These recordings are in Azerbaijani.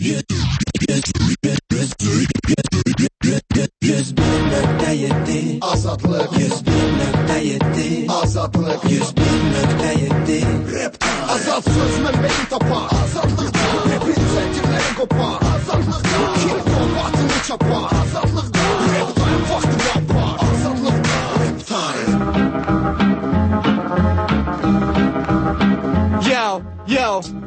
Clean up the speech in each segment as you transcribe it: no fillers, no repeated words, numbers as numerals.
101.7 Azadlık 101.7 Azadlık 101.7 Azad söz mənbəyi tapar Azadlıqda Rapin zəncirləri qopar Azadlıqda Kim kombatını çapar Azadlıqda Rap time vaxtı yapar Azadlıqda Rap time Yo,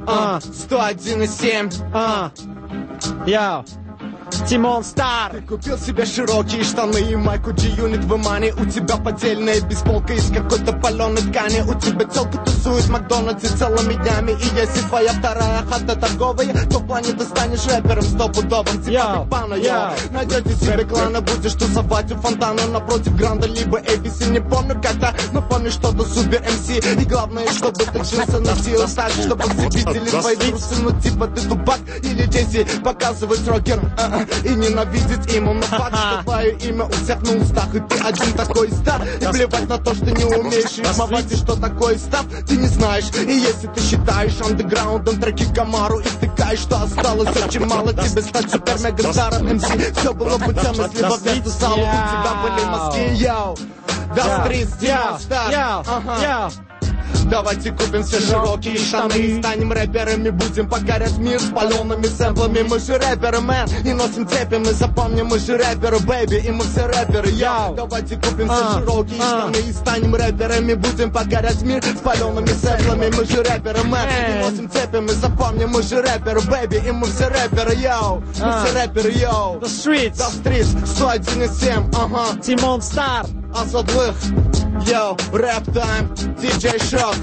101.7 Yo, Тимон Стар. Ты купил себе широкие штаны и майку G-Unit в Имане. У тебя поддельная бейсболка из какой-то паленой ткани. У тебя телка тусует в Макдональдсе целыми днями. И если твоя вторая хата торговая, то в плане ты станешь рэпером стопудовым. Типа Биг Пана, найдете себе клана, будешь тусовать у фонтана напротив Гранда, либо ABC. Не помню как-то, но помню что-то супер МС. И главное, чтобы ты джинсы носил так, чтобы все видели твои трусы. Ну типа ты тупак или Джесси, показывать рокер и ненавидеть именно факт, что твое имя у всех на устах. И ты один такой стар. И плевать на то, что не умеешь рифмовать. И что такое став, ты не знаешь. И если ты считаешь андеграундом треки Камару и втыкаешь, что осталось очень мало тебе стать супер-мега-старом МС. Все было путем, если во вместо сала у тебя были мозги. Йоу, да стрит, Тимон Стар. Давайте купим все широкие штаны и станем рэперами, будем покорять мир с палеными сэмплами. Мы же рэперы, мэн, и носим цепи. Мы запомним, мы же рэперы, бэйби, и мы все рэперы, йоу. Давайте купим все широкие штаны и станем рэперами, будем покорять мир с палеными сэмплами. Мы же рэперы, мэн, и носим цепи. Мы запомним, мы же рэперы, бэйби, и мы все рэперы, йоу. Мы все рэперы, йоу. The Streets. The Streets, 101.7, Тимон Стар. Azadlık, yo, rap time, DJ Shock.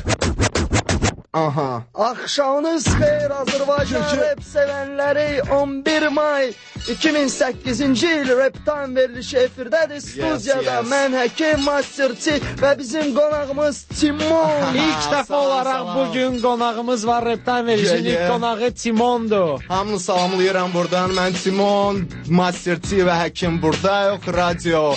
Axşamınız xeyir Azərbaycan rap sevənləri. 11 may 2008-ci il Rap Time verilişi efirdədir. Studiyada mən Həkim Masterçi və bizim qonağımız Timon. İlk dəfə olaraq bugün qonağımız var Rap Time verilişinin ilk qonağı Timondur. Hamını salamlayıram buradan. Mən Timon, Masterçi və Həkim buradayıq. Radio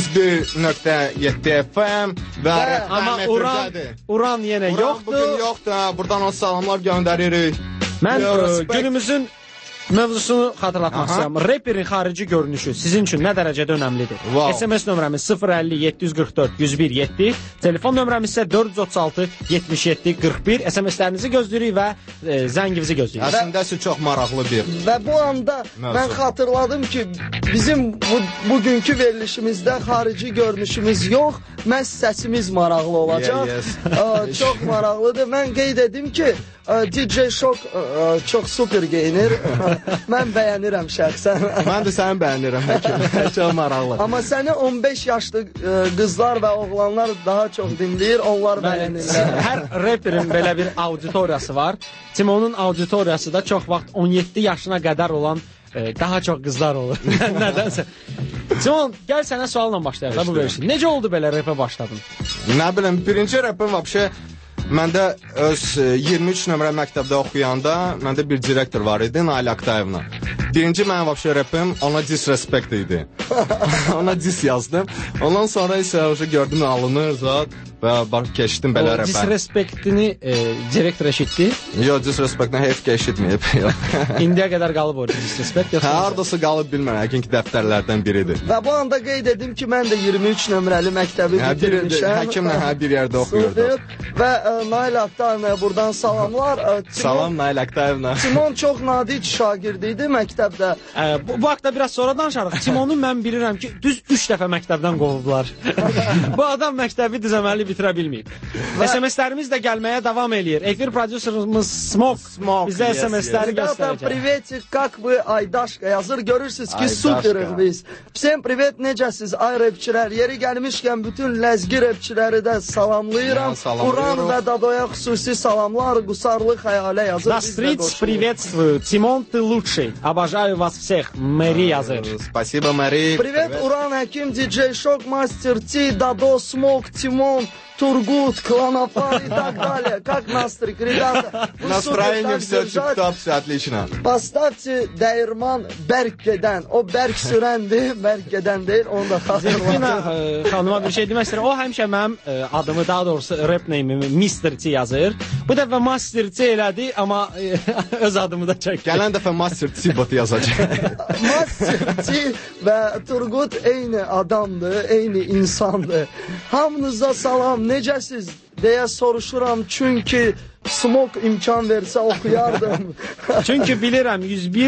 101.7 FM və Rap Time efirdədir. Uran yenə yoxdur. Bugün yoxdur. Buradan o salamlar göndəririk. Mən günümüzün mövzusunu xatırlatmaq istəyirəm. Rapperin xarici görünüşü sizin üçün nə dərəcədə önəmlidir? SMS nömrəmiz 050 744 101 7, telefon nömrəmiz isə 436 77 41. SMS-lərinizi gözləyirik və zənginizi gözləyirik. Əslindəsi çox maraqlı bir. Və bu anda mən xatırladım ki, bizim bugünkü verilişimizdə xarici görünüşümüz yox, məhz səsimiz maraqlı olacaq. Çox maraqlıdır. Mən qeyd edim ki, DJ Shock çox super geyinir. Mən bəyənirəm şəxsən. Mən də səni bəyənirəm Həkim. Çox maraqlı. Amma səni 15 yaşlı qızlar və oğlanlar daha çox dinləyir, onlar bəyənirlər. Hər rapperin belə bir auditoriyası var. Timonun auditoriyası da çox vaxt 17 yaşına qədər olan daha çox qızlar olur. Nədənsə. Timon, gəl sənə sualla başlayaq da bu verilişi. Necə oldu belə rapə başladın? Nə bilim, birinci rapim vəbşə məndə öz 23 nömrə məktəbdə oxuyanda məndə bir direktor var idi, Nail Aktayevna. Birinci mənim vəbşə rapim ona disrespect idi. Ona dis yazdım. Ondan sonra isə gördüm alınır zat və keçdim belə rapə. Disrespectini direktor eşitdi? Yox, disrespectini heyf ki eşitməyib. İndiyə qədər qalıb o disrespect? Hardası qalıb bilmərəm, həkim ki dəftərlərdən biridir. Və bu anda qeyd edim ki, mən də 23 nömrəli məktəbi bitirmişəm. Həkimlə bir yerdə oxuyurdum. Və Nail Aktayevnaya buradan salamlar. Salam Nail Aktayevna. Timon çox nadir şagird idi məktəbdə. Bu haqda biraz sonra danışarıq. Timonu mən bilirəm ki, düz 3 dəfə məktəbdən qovublar. Bu adam məktəbi düzəməli bitirə bilməyib. SMS-lərimiz də gəlməyə davam eləyir. Efir prodüserimiz Smoke bizə SMS-ləri göstərəcək. Privetik, как вы, Aydaşka yazır. Görürsünüz ki, superik biz. Всем привет, necəsiz ay rapçilər? Yeri gəlmişkən bütün ləzgi rapçiləri də salamlayıram. Uran və Dadoya xüsusi salamlar. Qusarlı xəyalə yazır. The Streets приветствуют. Timon, ты лучший. Обожаю вас всех. Мэри yazır. Спасибо, Мэри. Привет, Uran, Həkim, DJ Shock, Master T, Dado, Smoke, Timon. Turgut, Klanafar и так далее. Как настрой, ребята? Настроение все тип-топ, все отлично. Поставьте dəyirman bərk gedən. O bərk sürəndir, bərk gedən deyil. Onu da xatırlayın. Xanıma bir şey demək istəyirəm. O həmişə mənim adımı, daha doğrusu rap name'imi Mr. T yazır. Bu dəfə Master T elədi, amma öz adımı da çəkdi. Gələn dəfə Master T botu yazacaq. Master T və Turgut eyni adamdır, eyni insandır. Hamınıza salam, necəsiz deyə soruşuram, çünki Smoke imkan versə oxuyardım. Çünki bilirəm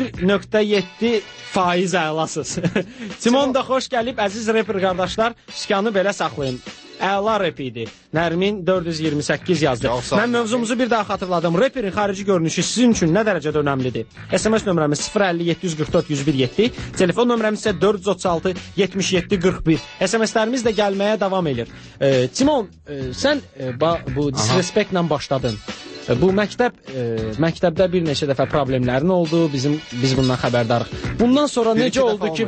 101.7% əlasız. Timon da xoş gəlib, əziz rapper qardaşlar, sükanı belə saxlayın. Əla rap idi. Nərmin 428 yazdı. Mən mövzumuzu bir daha xatırladım. Rapperin xarici görünüşü sizin üçün nə dərəcədə önəmlidir? SMS nömrəmiz 050 744 101 telefon nömrəmiz isə 436 77 41. SMS-lərimiz də gəlməyə davam edir. Timon, sən bu disrespektlə başladın. Bu məktəbdə bir neçə dəfə problemlərin oldu. Biz bundan xəbərdarıq. Bundan sonra necə oldu ki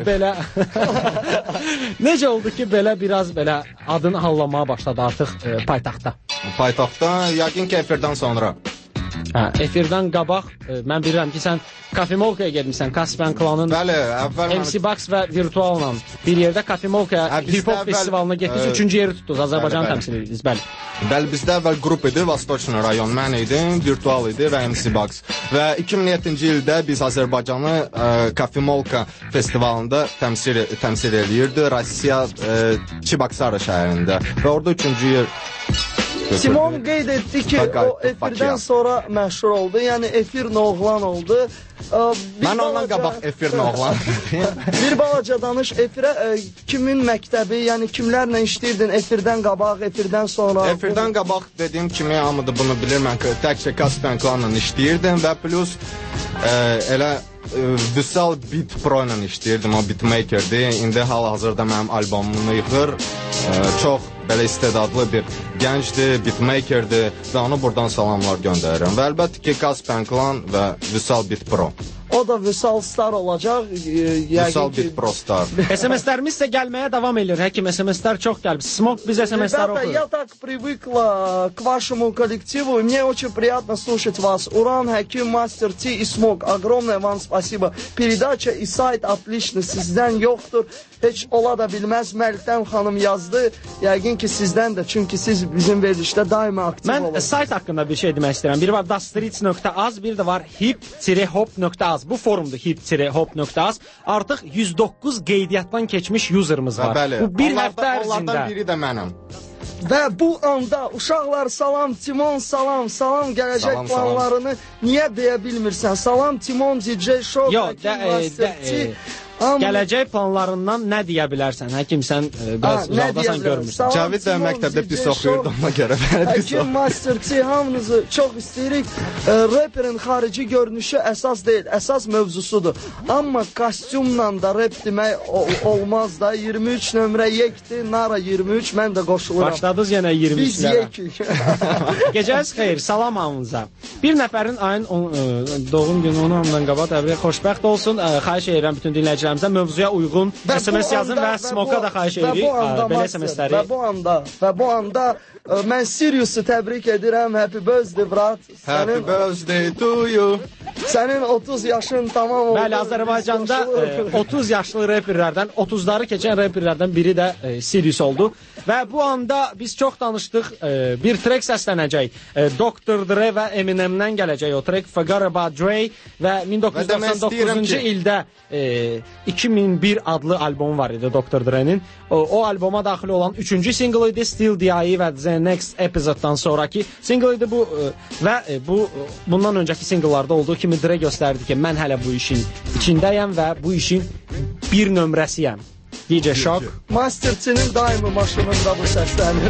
belə biraz belə adını hallamaya başladı artıq paytaxtda? Paytaxtda yəqin ki efirdən sonra. Efirdən qabaq mən bilirəm ki sən Kafemolkaya getmişsən. Caspian Klanın MC Box və Virtualla bir yerdə Kafemolkaya hip-hop festivalına getdiniz. 3-cü yeri tutdunuz. Azərbaycanı təmsil edirdiniz. Bəli, bizdə əvvəl qrup idi, Vostochny rayon. Mən idim, Virtual idi və MC Box. Və 2007-ci ildə biz Azərbaycanı Kafemolka festivalında təmsil edirdi. Rusiya Çibaksara şəhərində. Və orada 3-cü yer Timon qeyd etdi ki, o efirdən sonra məşhur oldu. Yəni efir noğlan oldu. Mən ondan qabaq efir noğlan. Bir balaca danış, efirə kimin məktəbi, yəni kimlərlə işləyirdin efirdən qabaq, efirdən sonra? Efirdən qabaq dediyim kimi, hamı da bunu bilir, mən təkcə Caspian Klanla işləyirdim və plus elə Vüsal Beat Pro ilə işləyirdim, o beatmakerdir. İndi hal-hazırda mənim albomunu yığır. Çox belə istedadlı bir gəncdir, beatmakerdir və onu buradan salamlar göndərirəm. Və əlbəttə ki, Caspian Klan və Vüsal Beat Pro. O da Vüsal Star olacaq. Vüsal Beat Pro Star. SMS-lərimiz isə gəlməyə davam edir. Həkim, SMS-lər çox gəlib. Smoke biz SMS-lər oxuyur. Я так привыкла к вашему коллективу, и мне очень приятно слушать вас. Уран, Хаким, Мастер T и Smoke. Огромное вам спасибо. Передача и сайт отличный. Sizdən yoxdur. Heç ola da bilməz. Məlikdən xanım yazdı. Yəqin ki sizdən də. Çünki siz bizim verilişdə daima aktiv olun. Mən sayt haqqında bir şey demək istəyirəm. Biri var dastreets.az, bir də var hip-hop.az. Bu forumdur hip-hop.az. Artıq 109 qeydiyyatdan keçmiş userımız var. Bəli. Bu bir həftə ərzində. Onlardan biri də mənəm. Və bu anda uşaqlar salam, Timon salam, salam gələcək planlarını niyə deyə bilmirsən? Salam Timon, DJ Show, gələcək planlarından nə deyə bilərsən? Həkim, sən biraz uzaqdasan, görmürsən. Cavid də məktəbdə pis oxuyurdu, ona görə. Həkim, Master T, hamınızı çox istəyirik. Rapperin xarici görünüşü əsas deyil, əsas mövzusudur. Amma kostyumla da rap demək olmaz da. 23 nömrə yekdir, Nara 23, mən də qoşuluram. Başladınız yenə 23-lərə. Biz yekik. Gecəniz xeyir, salam hamınıza. Bir nəfərin ayın doğum günü onu hamdan qabaq təbrik, xoşbəxt olsun. Xahiş edirəm bütün dinləyicilərimizə mövzuya uyğun SMS yazın və Smoke-a da xahiş edirik belə SMS-ləri. Və bu anda mən Sirius'u təbrik edirəm. Happy birthday, brat. Happy birthday to you. Sənin 30 yaşın tamam oldu. Bəli, Azərbaycanda 30 yaşlı rapperlərdən, 30-ları keçən rapperlərdən biri də Sirius oldu. Və bu anda biz çox danışdıq. Bir track səslənəcək. Dr. Dre və Eminem'dən gələcək o track. Forgot About Dre və 1999-cu ildə 2001 adlı albom var idi Dr. Dre'nin. O alboma daxil olan 3-cü single idi. Still D.I.E. və The Next Episode'dan sonraki single idi bu və bundan öncəki single'larda olduğu kimi Dre göstərdi ki, mən hələ bu işin içindəyəm və bu işin bir nömrəsiyəm. DJ Shock. Master T'nin daimi maşınında bu səslənir.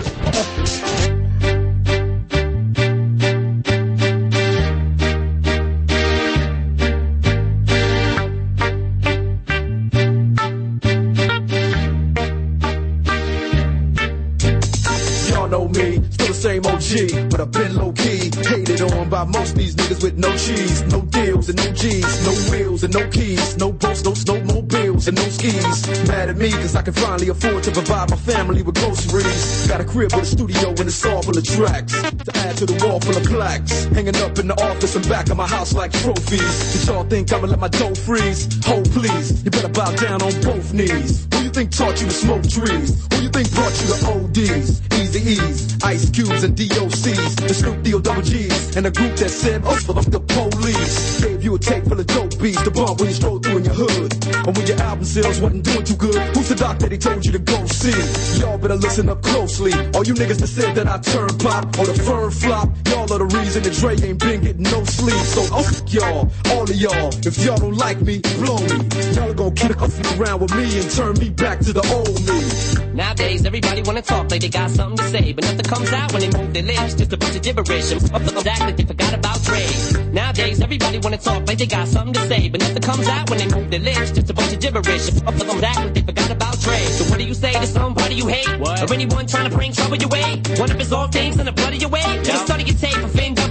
Same OG, but I've been low-key hated on by most of these niggas with no cheese, no deals and no G's, no wheels and no keys, no boats, no snowmobiles. clothes and no skis. Mad at me cause I can finally afford to provide my family with groceries. Got a crib with a studio and it's all full of tracks to add to the wall full of plaques. Hanging up in the office and back of my house like trophies. Did y'all think I'ma let my dough freeze? Hold please, you better bow down on both knees. Who you think taught you to smoke trees? Who you think brought you to ODs? Easy E's, Ice Cubes and DOCs, the Snoop D-O-double-G's, and a group that said, oh, fuck the police. Gave you a tape full of dope beats to bump when you stroll through in your hood. Or when your album sales wasn't doing too good, who's the doc that he told you to go see? Y'all better listen up closely. All you niggas that said that I turn pop or the firm flop, y'all are the reason that Dre ain't been getting no sleep. So fuck y'all, all of y'all. If y'all don't like me, blow me. Y'all are gonna kick off around with me and turn me back to the old me. Nowadays, everybody wanna talk like they got something to say, but nothing comes out when they move their lips. Just a bunch of gibberish and act like they forgot about Dre. Nowadays, everybody wanna talk like they got something to say, but nothing comes out when they move their lips. Just a bunch of gibberish and act like they forgot about Dre. So what do you say to somebody you hate? What? Or anyone trying to bring trouble your way? One of his old things in the blood of your way? Just study your tape of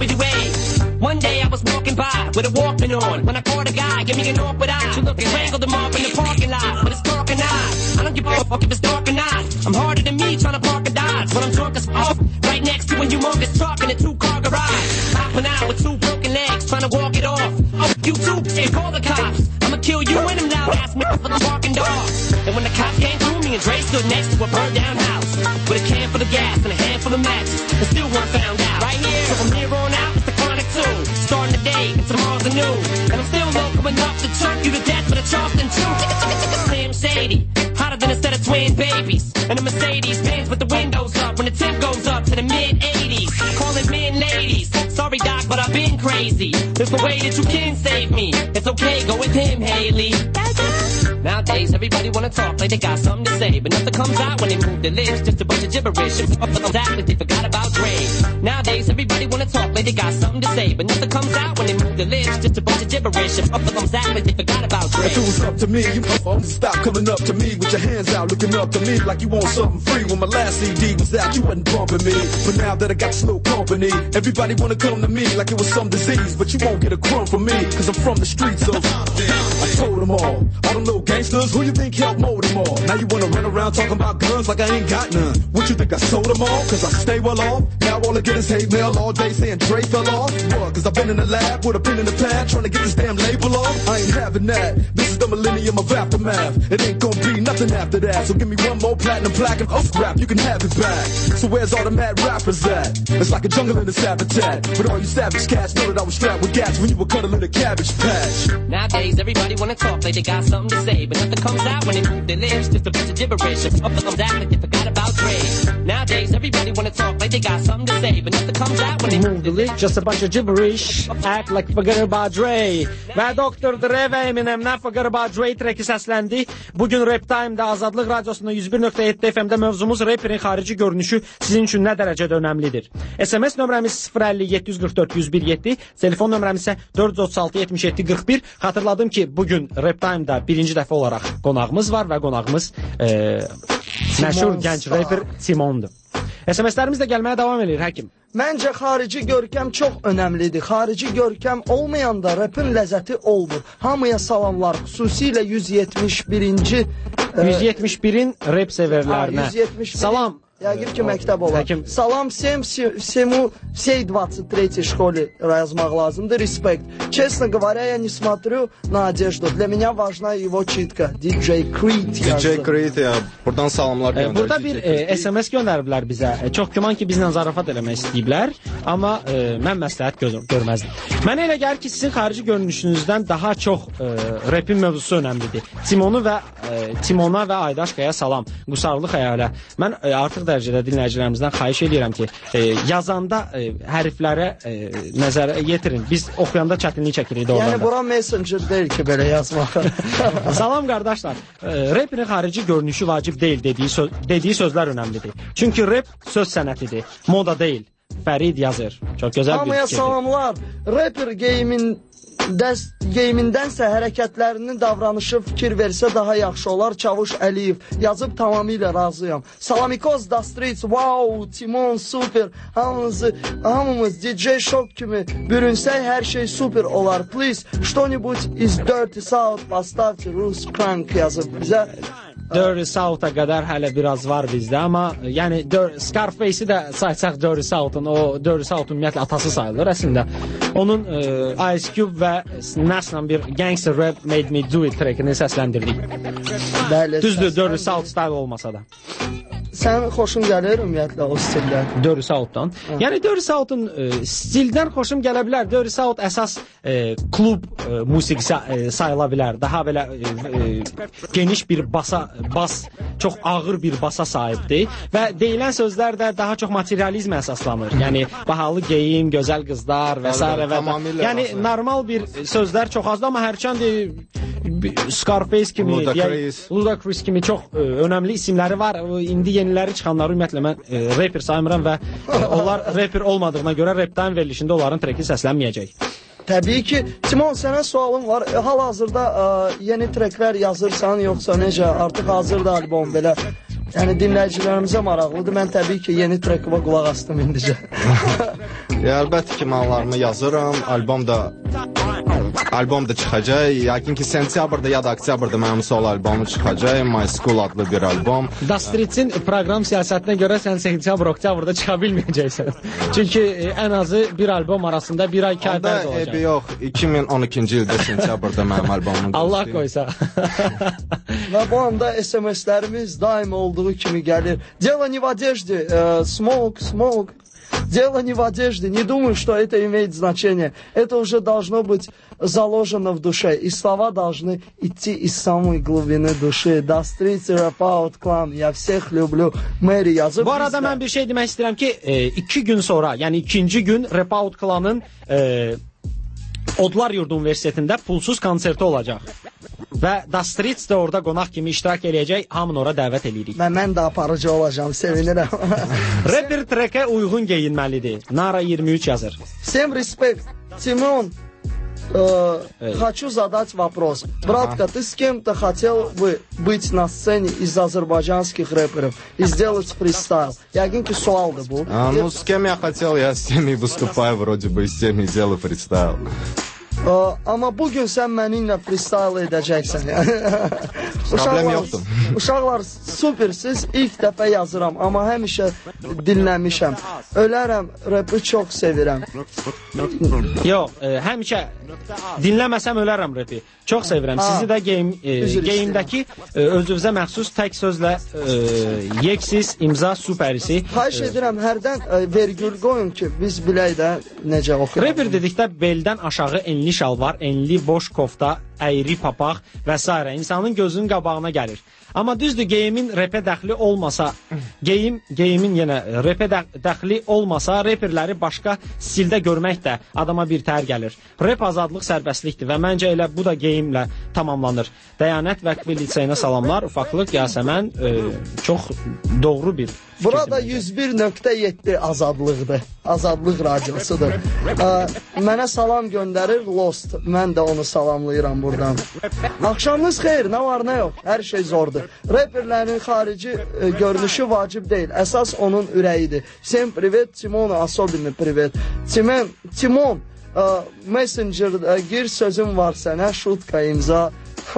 NWA. One day I was walking by with a Walkman on when I caught a guy, give me an awkward eye. She looked and wrangled him up in the parking lot, but it's dark and I don't give a fuck if it's dark or not. I'm harder than me trying to park a Dodge when I'm drunk as fuck. Right next to a humongous truck in a 2-car garage. Hopping out with 2 broken legs trying to walk it off. Oh, you too, and call the cops. I'ma kill you and them loud ass motherfucking barking dogs. And when the cops came through, me and Dre stood next to a burned down house with a can full of gas and a handful of matches, and still weren't found out. Right here, so from here on out, it's the Chronic 2. Starting the day, and tomorrow's anew. And I'm still local enough to choke you to death with a Charleston chew. Slim Shady, hotter than a set of twin babies. And a Mercedes Benz with the windows up when the temp goes up to the mid-80s. Calling men ladies. Sorry, Doc, but I've been crazy. There's no way that you can save me. It's okay, go with him, Haley. Nowadays, everybody wanna talk like they got something to say, but nothing comes out when they move their lips. Just a bunch of gibberish and act like they forgot about Dre. Nowadays, everybody wanna talk like they got something to say, but nothing comes out when they move their lips. Just a bunch of gibberish and act like they forgot about Dre. If it was up to me, you motherfuckers stop coming up to me with your hands out, looking up to me like you want something free. When my last CD was out, you wasn't bumping me, but now that I got slow company, everybody wanna come to me like it was some disease, but you won't get a crumb from me, cause I'm from the streets, so I told them all them little gangsters, who you think helped mold them all? Now you wanna run around talking about guns like I ain't got none. What you think I sold them all? Cause I stay well off. Now all I get is hate mail all day saying Dre fell off. What? Cause I've been in the lab with a pen in the pad trying to get this damn label off. I ain't having that. This is the millennium of aftermath. It ain't gonna be nothing after that. So give me one more platinum plaque and rap, you can have it back. So where's all the mad rappers at? It's like a jungle in this habitat. But all you savage cats know that I was strapped with gas when you were cuddling a cabbage patch. Nowadays everybody wanna talk like they got something to say, but nothing comes out when they move their lips. Just a bunch of gibberish and act like they forgot about Dre. Nowadays everybody wanna talk like they got something to say, but nothing comes out when they move their lips. Just a bunch of gibberish, act like forgot about Dre. Və Dr. Dre və Eminem'dən Forget About Dre treki səsləndi. Bugün Rap Time'da Azadlıq Radiosunda 101.7 FM'də mövzumuz rapperin xarici görünüşü sizin üçün nə dərəcədə önəmlidir? SMS nömrəmiz 050 744 1017, telefon nömrəmiz isə 436 77 41. Xatırladım ki, bugün Rap Time'da birinci dəfə olaraq qonağımız var və qonağımız məşhur gənc rapper Timondur. SMS-lərimiz də gəlməyə davam edir, həkim. Məncə xarici görkəm çox önəmlidir. Xarici görkəm olmayanda rapın ləzzəti olmur. Hamıya salamlar, xüsusilə 171-ci 171-in rap severlərinə. Salam. Yəqin ki, məktəb olar. Salam всему всей 23-й школе yazmaq lazımdır. Respect. Честно говоря, я не смотрю на одежду. Для меня важна его читка. DJ Creed yazdı. DJ Creed ya. Buradan salamlar göndərir. Burada bir SMS göndəriblər bizə. Çox güman ki, bizlə zarafat eləmək istəyiblər. Amma mən məsləhət görməzdim. Mənə elə gəlir ki, sizin xarici görünüşünüzdən daha çox rapin mövzusu önəmlidir. Timona və Aydaşqaya salam. Qusarlı xəyalə. Mən artıq dərəcədə dinləyicilərimizdən xahiş edirəm ki, yazanda hərflərə nəzərə yetirin. Biz oxuyanda çətinlik çəkirik də oradan. Yəni bura messenger deyil ki, belə yazmaq. Salam qardaşlar. Rapperin xarici görünüşü vacib deyil dediyi sözlər önəmlidir. Çünki rap söz sənətidir, moda deyil. Fərid yazır. Çox gözəl bir fikirdir. Hamıya salamlar. Rapper game'in Geyimindənsə hərəkətlərinin davranışı fikir versə daha yaxşı olar. Çavuş Əliyev yazıb tamamilə razıyam. Salamikos da Streets, wow, Timon super. Hamımız DJ Shock kimi bürünsək hər şey super olar. Please, что-нибудь из Dirty South поставьте, Rus Crank yazıb bizə. Dirty South-a qədər hələ biraz var bizdə, amma yəni Scarface-i də saysaq Dirty South-un, o Dirty South ümumiyyətlə atası sayılır əslində. Onun Ice Cube və Nas'la bir Gangster Rap Made Me Do It trackini səsləndirdik. Düzdür, Dirty South style olmasa da. Sən xoşun gəlir ümumiyyətlə o stildən? Dirty South-dan. Yəni Dirty South-un stildən xoşum gələ bilər. Dirty South əsas klub musiqisi sayıla bilər. Daha belə geniş bir bas, çox ağır bir basa sahibdir və deyilən sözlər də daha çox materializmə əsaslanır. Yəni bahalı geyim, gözəl qızlar və s. Yəni normal bir sözlər çox azdır, amma hərçənd Scarface kimi, Ludacris kimi çox önəmli isimləri var. İndi yeniləri çıxanları ümumiyyətlə mən rapper saymıram və onlar rapper olmadığına görə rapdan verilişində onların treki səslənməyəcək. Təbii ki. Timon, sənə sualım var. Hal-hazırda yeni treklər yazırsan, yoxsa necə? Artıq hazırda albom belə. Yəni dinləyicilərimizə maraqlıdır. Mən təbii ki, yeni trekova qulaq astım indicə. Əlbəttə ki, mahnılarımı yazıram. Albom da çıxacaq. Yəqin ki, sentyabrda ya da oktyabrda mənim solo albomu çıxacaq. My School adlı bir albom. Da Streets'in proqram siyasətinə görə sən sentyabr, oktyabrda çıxa bilməyəcəksən. Çünki ən azı bir albom arasında bir ay 2 ay fərq olacaq. Onda yox, 2012-ci ildə sentyabrda mənim albomum. Allah qoysa. Və bu anda SMS-lərimiz daim olduğu kimi gəlir. Дело не в одежде, smoke. Дело не в одежде. Не думаю, что это имеет значение. Это уже должно быть заложено в душе. И слова должны идти из самой глубины души. Da Streets, Rap Out Clan. Я всех люблю. Мэри yazıb. Bu arada mən bir şey demək istəyirəm ki, 2 gün sonra, yəni 2-ci gün Rap Out Clan'ın Odlar Yurdu Universitetində pulsuz konserti olacaq. Və Da Streets də orada qonaq kimi iştirak eləyəcək. Hamını ora dəvət eləyirik. Mən də aparıcı olacağım, sevinirəm. Rapper track'e uyğun geyinməlidir. Nara 23 yazır. Всем респект. Тимон, хочу задать вопрос. Братка, ты с кем-то хотел бы быть на сцене из азербайджанских рэперов и сделать фристайл? Yəqin ki, sualdır bu. Ну, с кем я хотел, я с теми выступаю, вроде бы, с теми делаю фристайл. Amma bugün sən mənimlə freestyle edəcəksən. Problem yoxdur. Uşaqlar supersiz, ilk dəfə yazıram, amma həmişə dinləmişəm. Ölərəm, rapi çox sevirəm. Yox, həmişə dinləməsəm ölərəm rapi. Çox sevirəm. Sizi də geyimdəki özünüzə məxsus tək sözlə yeksiz, imza süpərisi. Xahiş edirəm, hərdən vergül qoyun ki, biz bilək də necə oxuyaq. Rapper dedikdə beldən aşağı enli şalvar, enli boş kofta, əyri papaq və s. insanın gözünün qabağına gəlir. Amma düzdür, geyimin rapə dəxli olmasa, geyimin yenə rapə dəxli olmasa, rapperləri başqa stildə görmək də adama bir tər gəlir. Rap azadlıq, sərbəstlikdir və məncə elə bu da geyimlə tamamlanır. Dəyanət Vəqfi liseyinə salamlar, ufaqlıq Yasəmən, çox doğru bir Burada 101.7 azadlıqdır. Azadlıq radiosudur. Mənə salam göndərir Lost. Mən də onu salamlayıram buradan. Axşamınız xeyir, nə var, nə yox. Hər şey zordur. Rapperlərin xarici görünüşü vacib deyil. Əsas onun ürəyidir. Всем привет, Timon, особенно привет. Timon, Messenger gir, sözüm var sənə, şutka imza.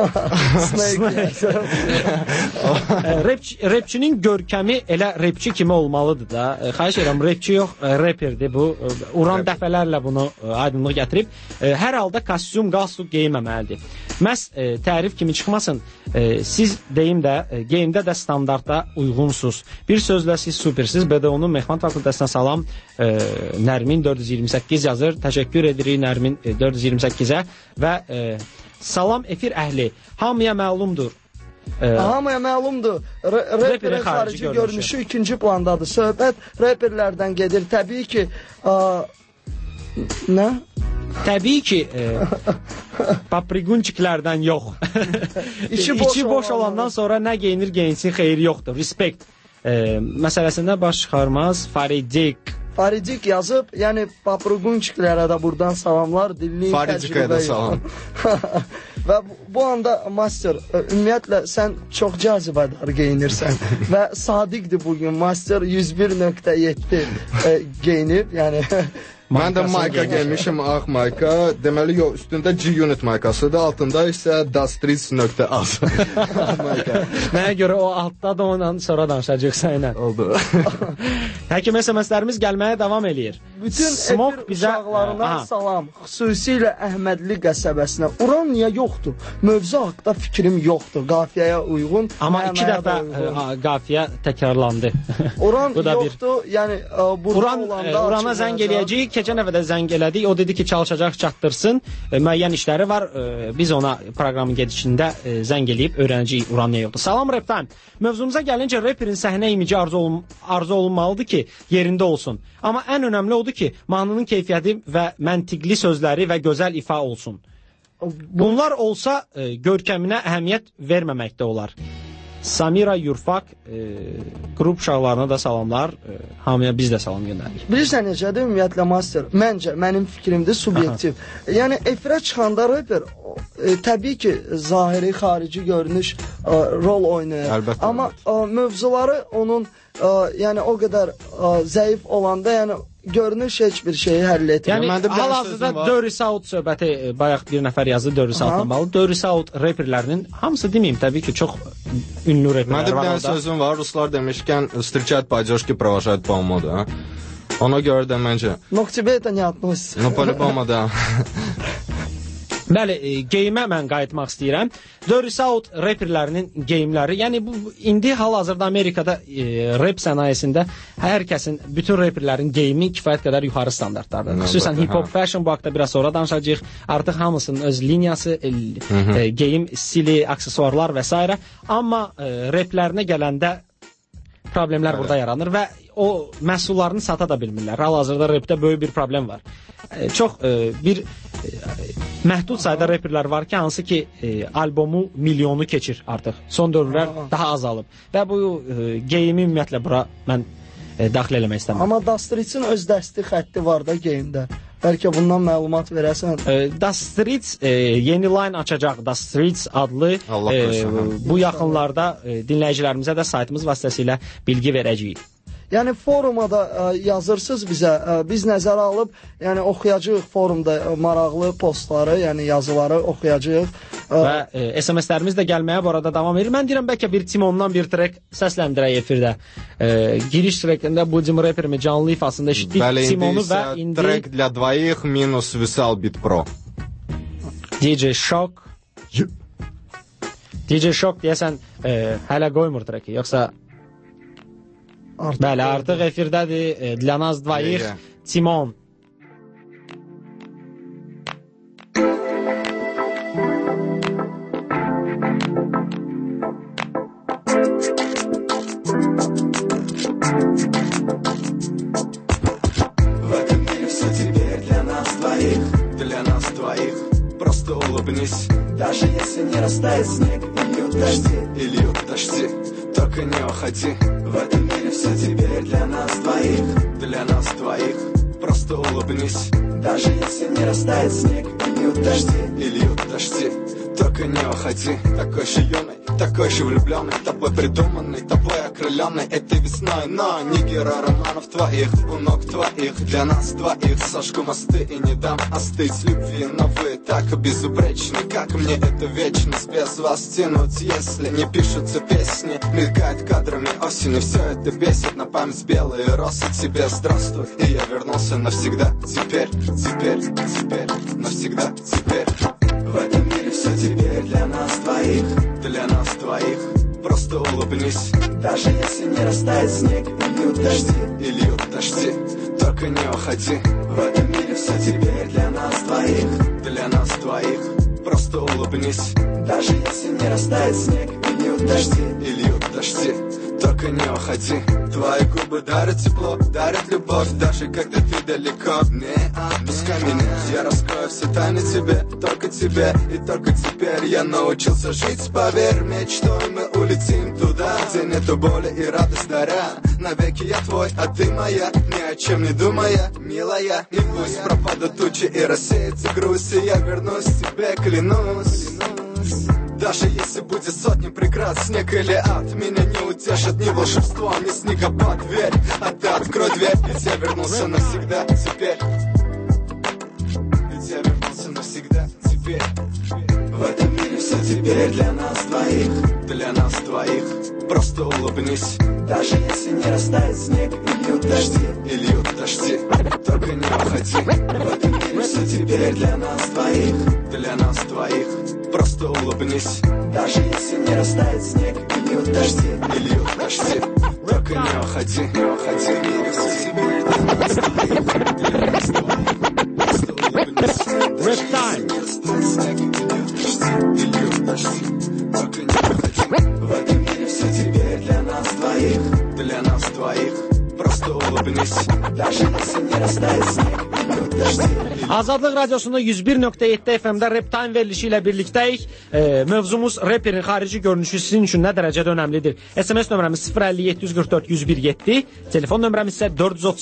Rapçinin görkəmi elə rapçi kimi olmalıdır da. Xahiş edirəm, rapçi yox, rapperdir bu. Uran dəfələrlə bunu aydınlıq gətirib. Hər halda kostyum, qalstuk geyinməməlidir. Məhz tərif kimi çıxmasın. Siz geyimdə də standartda uyğunsuz. Bir sözlə siz supersiz. BDO-nun Mehman Fakültəsinə salam. Nərmin 428 yazır. Təşəkkür edirik Nərmin 428-ə və salam efir əhli. Hamıya məlumdur. Hamıya məlumdur. Rapperin xarici görünüşü ikinci plandadır. Söhbət rapperlərdən gedir. Təbii ki, nə? Təbii ki, paprigunçiklərdən yox. İçi boş olandan sonra nə geyinir geyinsin, xeyri yoxdur. Respekt məsələsində baş çıxarmaz. Faridik Faridik yazıb, yəni Paprugунçilərə də buradan salamlar, dinləyin Faridikə də salam. Və bu anda Master, ümumiyyətlə sən çox cazibədar geyinirsən və sadiqdir bugün. Master 101.7 geyinib, yəni Mən də mayka giymişim, ağ mayka. Deməli, yox, üstündə G-Unit maykasıdır, altında isə Dastritz.az mayka. Mənə görə o altda da ondan sonra danışacaq sənlə. Oldu. Həkim SMS-lərimiz gəlməyə davam eləyir. Bütün efir uşaqlarına salam, xüsusilə Əhmədli qəsəbəsinə. Uran niyə yoxdur? Mövzu haqda fikrim yoxdur, qafiyəyə uyğun. Amma 2 dəfə qafiyə təkrarlandı. Uran yoxdur, yəni burada olanda... Urana zəng eləyəcəyik. Keçən dəfə də zəng elədik. O dedi ki, çalışacaq, çatdırsın. Müəyyən işləri var. Biz ona proqramın gedişində zəng eləyib öyrənəcəyik Uran niyə yoxdur. Salam Reptime. Mövzumuza gəlincə reperin səhnə imici arzu olunmalıdır ki, yerində olsun. Amma ən önəmli odur ki, mahnının keyfiyyəti və məntiqli sözləri və gözəl ifa olsun. Bunlar olsa görkəminə əhəmiyyət verməməkdə olar. Samira Yurfaq qrup uşaqlarına da salamlar. Hamıya biz də salam göndəririk. Bilirsən necədir ümumiyyətlə Master? Məncə, mənim fikrimdir, subyektiv. Yəni efirə çıxanda reper təbii ki, zahiri, xarici görünüş rol oynayır. Əlbəttə. Amma mövzuları onun yəni o qədər zəif olanda, yəni görünüş heç bir şeyi həll etmir. Yəni hal-hazırda Dirty South söhbəti bayaq bir nəfər yazdı Dirty South-la bağlı. Dirty South reperlərinin hamısı deməyim təbii ki, çox ünlü reperlər var. Məndə bir dənə sözüm var. Ruslar demişkən встречать падежки провожают по моду. Ona görə də məncə. Но к тебе это не относится. Ну, по-любому, да. Bəli, geyimə mən qayıtmaq istəyirəm. Dirty South reperlərinin geyimləri, yəni bu indi hal-hazırda Amerikada rap sənayesində hər kəsin, bütün reperlərin geyimi kifayət qədər yuxarı standartlardır. Xüsusən hip-hop, fashion bu haqda biraz sonra danışacağıq. Artıq hamısının öz liniyası, geyim stili, aksesuarlar və s. Amma replərinə gələndə problemlər burada yaranır və o məhsullarını sata da bilmirlər. Hal-hazırda rapdə böyük bir problem var. Çox bir məhdud sayda reperlər var ki, hansı ki albomu milyonu keçir artıq. Son dövrlər daha azalıb. Və bu geyimi ümumiyyətlə bura mən daxil eləmək istəmirəm. Amma Dastritz-in öz dəsti xətti var da geyimdə. Bəlkə bundan məlumat verəsən. Dastritz yeni line açacaq. Dastritz adlı bu yaxınlarda dinləyicilərimizə də saytımız vasitəsilə bilgi verəcəyik. Yəni foruma da yazırsınız bizə, biz nəzərə alıb, yəni oxuyacağıq forumda maraqlı postları, yəni yazıları oxuyacağıq. Və SMS-lərimiz də gəlməyə bu arada davam edir. Mən deyirəm, bəlkə bir Timondan bir trek səsləndirək efirdə. Giriş trekində bu Dim Rapper'imi canlı ifasında eşitdik. Timonu və indi... Trek для двоих минус Visual Beat Pro. DJ Shock. DJ Shock deyəsən hələ qoymur treki, yoxsa... Bəli, artıq efirdədir. Для нас двоих Timon. В этом мире все теперь для нас двоих. Просто улыбнись. Даже если не растает снег и льют дожди, только не уходи. В этом мире все теперь для нас двоих. Просто улыбнись. Даже если не растает снег и льют дожди, только не уходи. Такой же юный, такой же влюбленный, тобой придуманный, тобой окрыленный этой весной. Но не герой романов твоих, у ног твоих. Для нас двоих сожгу мосты и не дам остыть любви. Но вы так безупречны, как мне эту вечность без вас тянуть. Если не пишутся песни, мелькают кадрами осени. Все это бесит, на память белые росы. Тебе здравствуй, и я вернулся навсегда. Теперь, навсегда, теперь. В этом мире все теперь для нас двоих. Просто улыбнись. Даже если не растает снег и льют дожди, только не уходи. В этом мире все теперь для нас двоих. Просто улыбнись. Даже если не растает снег и льют дожди, только не уходи. Твои губы дарят тепло, дарят любовь, даже когда ты далеко. Не отпускай меня, я раскрою все тайны тебе, только тебе и только теперь я научился жить, поверь, мечтой мы улетим туда, где нету боли и радость даря. Навеки я твой, а ты моя, ни о чем не думая, милая. И пусть пропадут тучи и рассеется грусть, и я вернусь к тебе, клянусь. Даже если будет сотни преград, снег или ад, меня не утешит ни волшебство, ни снегопад. Верь, а ты открой дверь, ведь я вернулся навсегда теперь. Ведь я вернулся навсегда теперь. В этом мире все теперь для нас двоих. Просто улыбнись. Даже если не растает снег и льют дожди, только не уходи. В этом мире все теперь для нас двоих. Просто улыбнись. Даже если не растает снег и льют дожди, только не уходи. В мире все теперь для нас двоих. Просто улыбнись. Даже если не растает снег и льют дожди, только не уходи. В этом мире все теперь для нас двоих. Просто улыбнись. Даже если не растает снег и lьют дожди. Azadlıq Radiosunda 101.7 FM-də Rap Time verilişi ilə birlikdəyik. Mövzumuz reperin xarici görünüşü sizin üçün nə dərəcədə önəmlidir? SMS nömrəmiz 050-744-101-7, telefon nömrəmiz isə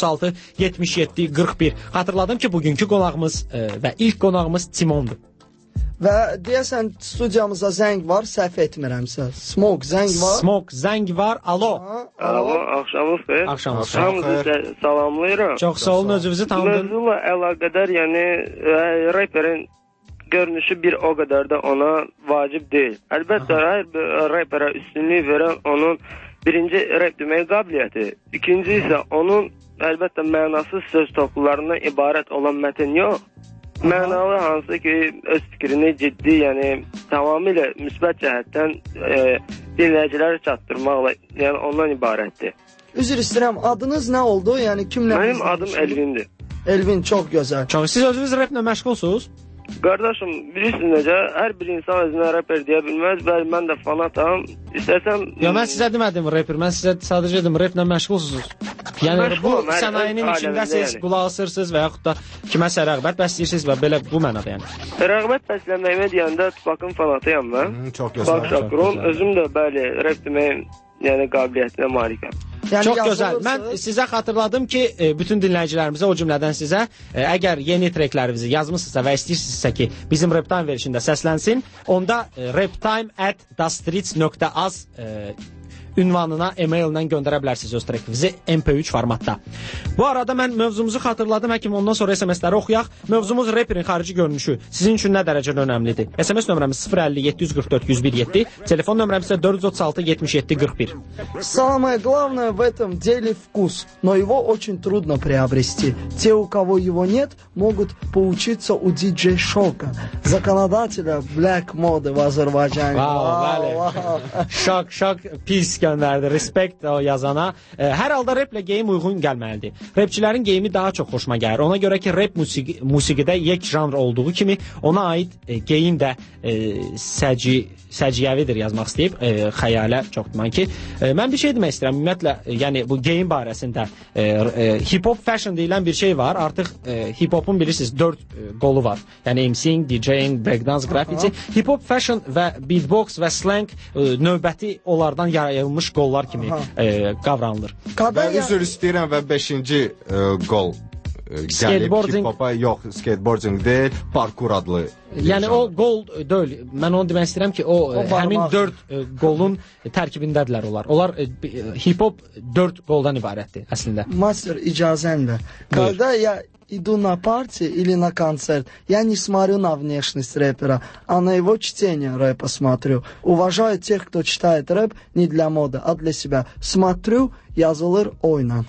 436-77-41. Xatırladım ki, bugünkü qonağımız və ilk qonağımız Timondur. Və deyəsən studiyamızda zəng var, səhv etmirəmsə. Smoke zəng var. Alo. Alo, axşamınız xeyir. Axşamınız xeyir. Hamınızı salamlayıram. Çox sağ olun, özünüzü tanıdın. Mövzuyla əlaqədar, yəni reperin görünüşü bir o qədər də ona vacib deyil. Əlbəttə, hər bir reperə üstünlük verən onun birinci rep demək qabiliyyəti. İkinci isə onun əlbəttə mənasız söz toplularından ibarət olan mətn yox. Mənalı hansı ki öz fikrini ciddi, yəni tamamilə müsbət cəhətdən dinləyicilərə çatdırmaqla, yəni ondan ibarətdir. Üzr istəyirəm, adınız nə oldu? Yəni kimlə? Mənim adım Elvindir. Elvin, çox gözəl. Siz özünüz raplə məşğulsunuz? Qardaşım, bilirsiniz necə, hər bir insan özünə rapper deyə bilməz. Bəli, mən də fanatam. İstəsəm... Mən sizə demədim rapper, mən sizə sadəcə dedim, raplə məşğulsunuz. Yəni bu sənayenin içində siz qulaq asırsınız və yaxud da kiməsə rəğbət bəsləyirsiniz və belə bu mənada yəni. Rəğbət bəsləməyimə deyəndə Tupac'ın fanatıyam mən. Çox gözəl. Tupac, özüm də bəli, rap deməyin yəni qabiliyyətinə malikəm. Yəni, çox gözəl. Mən sizə xatırladım ki, bütün dinləyicilərimizə, o cümlədən sizə, əgər yeni treklərinizi yazmısınızsa və istəyirsinizsə ki, bizim Rap Time verilişində səslənsin, onda raptime@dastreets.az ünvanına e-maillə göndərə bilərsiniz öz trekinizi MP3 formatda. Bu arada mən mövzumuzu xatırladım, həkim, ondan sonra SMS-ləri oxuyaq. Mövzumuz reperin xarici görünüşü sizin üçün nə dərəcədə önəmlidir? SMS nömrəmiz 050-744-101-7, telefon nömrəmiz isə 436-77-41. Самое главное в этом деле вкус, но его очень трудно приобрести. Те, у кого его нет, могут поучиться у диджей Шока, законодателя Black моды в Azərbaycan. Şok, pis göndərdi. Respekt o yazana. Hər halda replə geyim uyğun gəlməlidir. Repçilərin geyimi daha çox xoşuma gəlir. Ona görə ki, rep musiqidə yek janr olduğu kimi ona aid geyim də səciyyəvidir yazmaq istəyib. Xəyalə çox güman ki. Mən bir şey demək istəyirəm. Ümumiyyətlə, yəni bu geyim barəsində hip-hop fashion deyilən bir şey var. Artıq hip-hopun bilirsiniz 4 qolu var. Yəni MCing, DJing, breakdance, graffiti. Hip-hop fashion və beatbox və slang növbəti onlardan yayılmış qollar kimi qavranılır. Və üzr istəyirəm və 5-ci qol gəlib hip-hopa, yox, skateboarding deyil, parkur adlı. Yəni o qol deyil. Mən onu demək istəyirəm ki, o həmin 4 qolun tərkibindədirlər onlar. Onlar hip-hop 4 qoldan ibarətdir əslində. Мастер, icazənlə. Когда я иду на парти или на концерт, я не смотрю на внешность рэпера, а на его чтение рэпа смотрю. Уважаю тех, кто читает рэп не для моды, а для себя. Смотрю, yazılır oyla.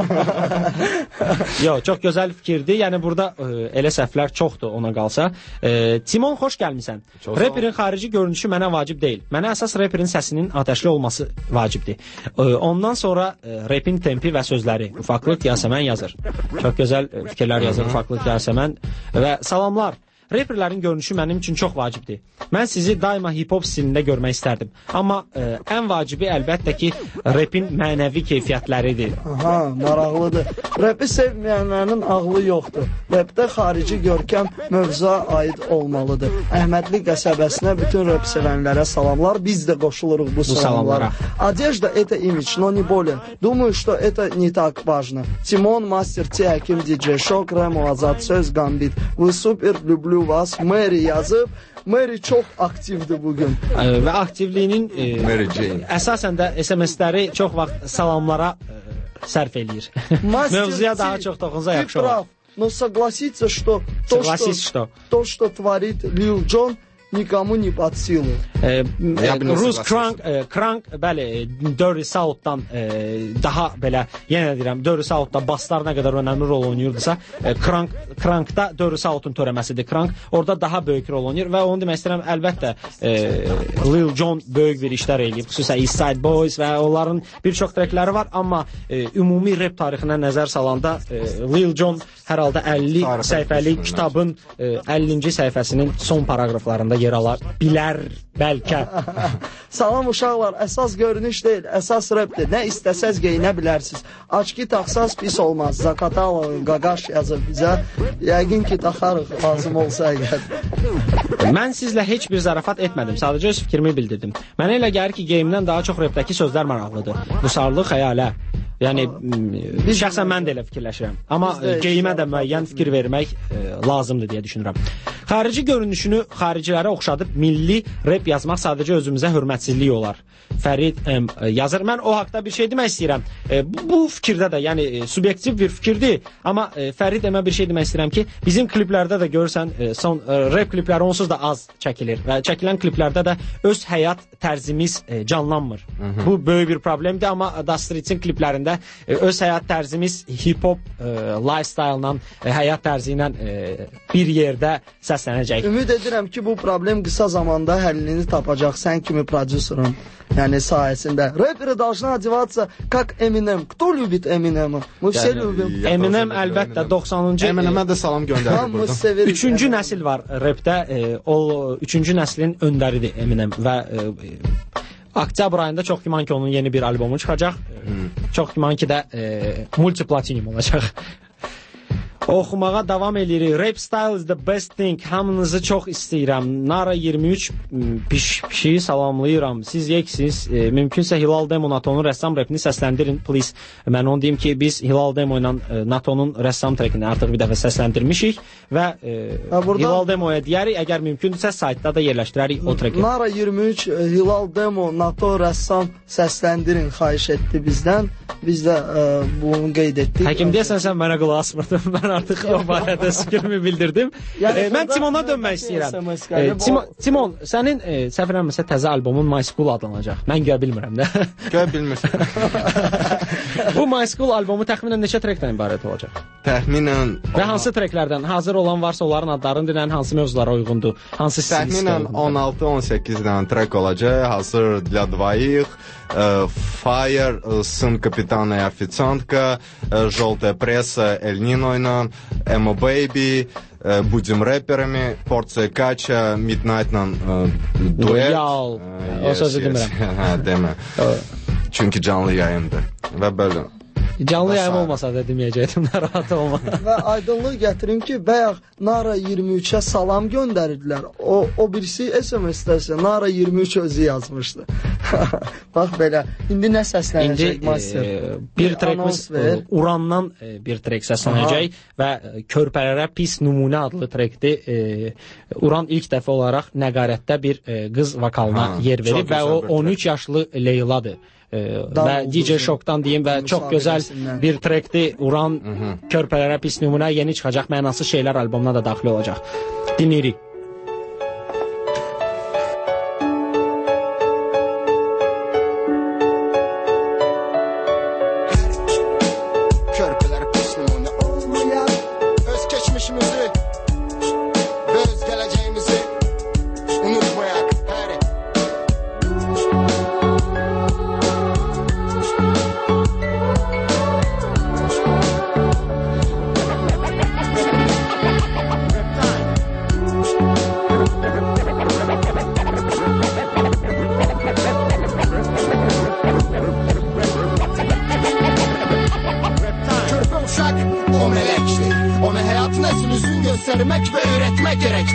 Yox, çox gözəl fikirdir. Yəni burada elə səhvlər çoxdur ona qalsa. Timon, xoş gəlmisən. Reperin xarici görünüşü mənə vacib deyil. Mənə əsas reperin səsinin atəşli olması vacibdir. Ondan sonra repin tempi və sözləri. Ufaqlıq Yasəmən yazır. Çox gözəl fikirlər yazır Ufaqlıq Yasəmən və salamlar. reperlərin görünüşü mənim üçün çox vacibdir. Mən sizi daima hip-hop stilində görmək istərdim. Amma ən vacibi əlbəttə ki, repin mənəvi keyfiyyətləridir. Aha, maraqlıdır. Repi sevməyənlərin ağlı yoxdur. Repdə xarici görkəm mövzuya aid olmalıdır. Əhmədli qəsəbəsinə bütün rep sevənlərə salamlar. Biz də qoşuluruq bu salamlara. Одежда – это имидж, но не более. Думаю, что это не так важно. Тимон, Мастер Ти, Hakim, DJ Şok, Remo, Azad Söz, Gambit. Вы супер, люблю вас. Mary yazıb. Mary çox aktivdir bugün. Və aktivliyinin əsasən də SMS-ləri çox vaxt salamlara sərf eləyir. Mövzuya daha çox toxunsa yaxşı olur. Но согласиться, что то, что творит Lil Jon, никому не под силу. Rus Crank bəli, Dirty South-dan daha belə, yenə deyirəm, Dirty South-da baslar nə qədər önəmli rol oynayırdısa, Crankda Dirty South-un törəməsidir. Crank orada daha böyük rol oynayır və onu demək istəyirəm, əlbəttə Lil Jon böyük bir işlər eləyib, xüsusən East Side Boys və onların bir çox trekləri var, amma ümumi rap tarixinə nəzər salanda Lil Jon hər halda 50 səhifəlik kitabın 50-ci səhifəsinin son paragraflarında yer ala bilər bəlkə. Salam uşaqlar, əsas görünüş deyil, əsas rapdir. Nə istəsəz geyinə bilərsiniz. Açki taxsaz pis olmaz. Zakatalo, Qaqaş yazıb bizə. Yəqin ki, taxarıq lazım olsa əgər. Mən sizlə heç bir zarafat etmədim. Sadəcə öz fikrimi bildirdim. Mənə elə gəlir ki, geyimdən daha çox rapdəki sözlər maraqlıdır. Vüsarlıq, xəyalə. Yəni, şəxsən mən də elə fikirləşirəm. Amma geyimə də müəyyən fikir vermək lazımdır deyə düşünürəm. Xarici görünüşünü xaricilərə oxşadıb milli rap yazmaq sadəcə özümüzə hörmətsizlik olar. Fərid yazır. Mən o haqda bir şey demək istəyirəm. Bu fikirdə də, yəni subyektiv bir fikirdir. Amma Fərid demə bir şey demək istəyirəm ki, bizim kliplərdə də görürsən, son rap klipləri onsuz da az çəkilir. Və çəkilən kliplərdə də öz həyat tərzimiz canlanmır. Bu böyük bir problemdir, amma Dastrit'in kliplərində öz həyat tərzimiz hip-hop lifestyle-la, həyat tərzi ilə bir yerdə səslənəcək. Ümid edirəm ki, bu problem qısa zamanda həllini tapacaq sən kimi prodüserin, yəni sayəsində. Rapperы должны одеваться как Eminem. Кто любит Eminem'i? Мы все любим. Eminem əlbəttə 90-cı Eminemə də salam göndərir burada. 3-cü nəsil var rapdə. O 3-cü nəslin öndəridir Eminem və oktyabr ayında çox güman ki onun yeni bir albomu çıxacaq. Çox güman ki də multiplatinum olacaq. Oxumağa davam edirik. Rap style is the best thing. Hamınızı çox istəyirəm. Nara 23 pişiyi salamlayıram. Siz yeksiniz. Mümkünsə Hilal Demo Natonun rəssam rapini səsləndirin, please. Mən onu deyim ki, biz Hilal Demo ilə Natonun rəssam trekini artıq bir dəfə səsləndirmişik və Hilal Demo'ya deyərik, əgər mümkündürsə saytda da yerləşdirərik o treki. Nara 23 Hilal Demo Nato rəssam səsləndirin xahiş etdi bizdən. Biz də bunu qeyd etdik. Həkim deyəsən sən mənə qulaq asmırdın. Mən artıq o barədə fikrimi bildirdim. Mən Timona dönmək istəyirəm. Timon, sənin səhv eləmirəmsə təzə albomun My School adlanacaq. Mən görə bilmirəm də. Görə bilmirsən. Bu My School albomu təxminən neçə trekdən ibarət olacaq? Təxminən və hansı treklərdən hazır olan varsa onların adlarını deyən hansı mövzulara uyğundur? Hansı təxminən 16-18 dənə trek olacaq. Hazır для двоих. Fire, сын капитана и официантка, желтая пресса, Эль Нинойна, Эмо Бэйби, будем рэперами, порция кача, Midnight'la duet. O sözü demirəm. Demə. Çünki canlı yayındır və belə. Canlı yayım olmasa da deməyəcəkdim, narahat olma. Və aydınlıq gətirim ki, bayaq Nara 23-ə salam göndərirdilər. O birisi SMS-dəsə Nara 23 özü yazmışdı. Bax belə. İndi nə səslənəcək Master? Bir trekimiz Urandan bir trek səslənəcək və Körpələrə Pis Nümunə adlı trekdir. Uran ilk dəfə olaraq nəqarətdə bir qız vokalına yer verib və o 13 yaşlı Leyladır. Və DJ Şokdan deyim və çox gözəl bir trekdir. Uran Körpələrə Pis Nümunə yeni çıxacaq mənasız şeylər albomuna da daxil olacaq. Dinləyirik. Körpələrə pis nümunə olmayan öz keçmişimizi və öz gələcəyimizi unutmayaq.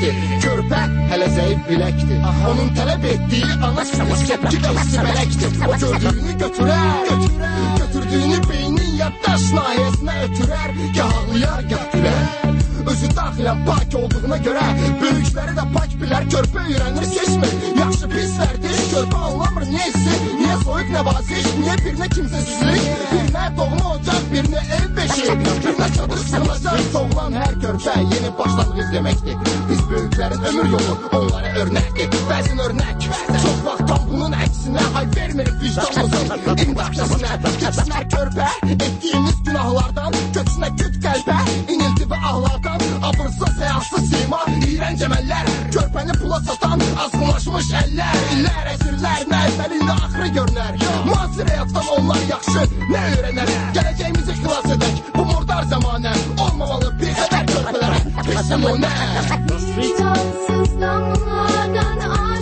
biləkdir. Körpə hələ zəif biləkdir. Onun tələb etdiyi ana sütü sepki və sibələkdir. O gördüyünü götürər, götürdüyünü beynin yaddaş nahiyəsinə ötürər. Gah ağlayar, gah gülər. Özü daxilən pak olduğuna görə böyükləri də pak bilər. Körpə öyrənir, seçmir. Yaxşı pislərdir, körpə anlamır neyisi. Niyə soyuq nəvaziş, niyə birinə kimsəsizlik, birinə doğma ocaq, birinə ev beşik, birinə çadır sığınacaq. Doğulan hər körpə yeni başlanğıc deməkdir. Biz böyüklərin ömür yolu onlara örnəkdir. Bəzən örnək, çox vaxt tam bunun əksinə hay vermirik vicdanımızın imdaqçasına. Keçsinər körpə etdiyimiz günahlardan, köksünə küt qəlbə inildi və ağlardan. Abırsız, həyasız sima, iyrənc əməllər, körpəni pula satan azğınlaşmış əllər. İllər, əsirlər, nə əvvəli, nə axırı görünər. Müasir həyatdan onlar yaxşı nə öyrənər. Gələcəyimizi xilas edək bu murdar zamanə. Olmamalı bir qədər körpələrə bir nümunə. Vicdansız damladan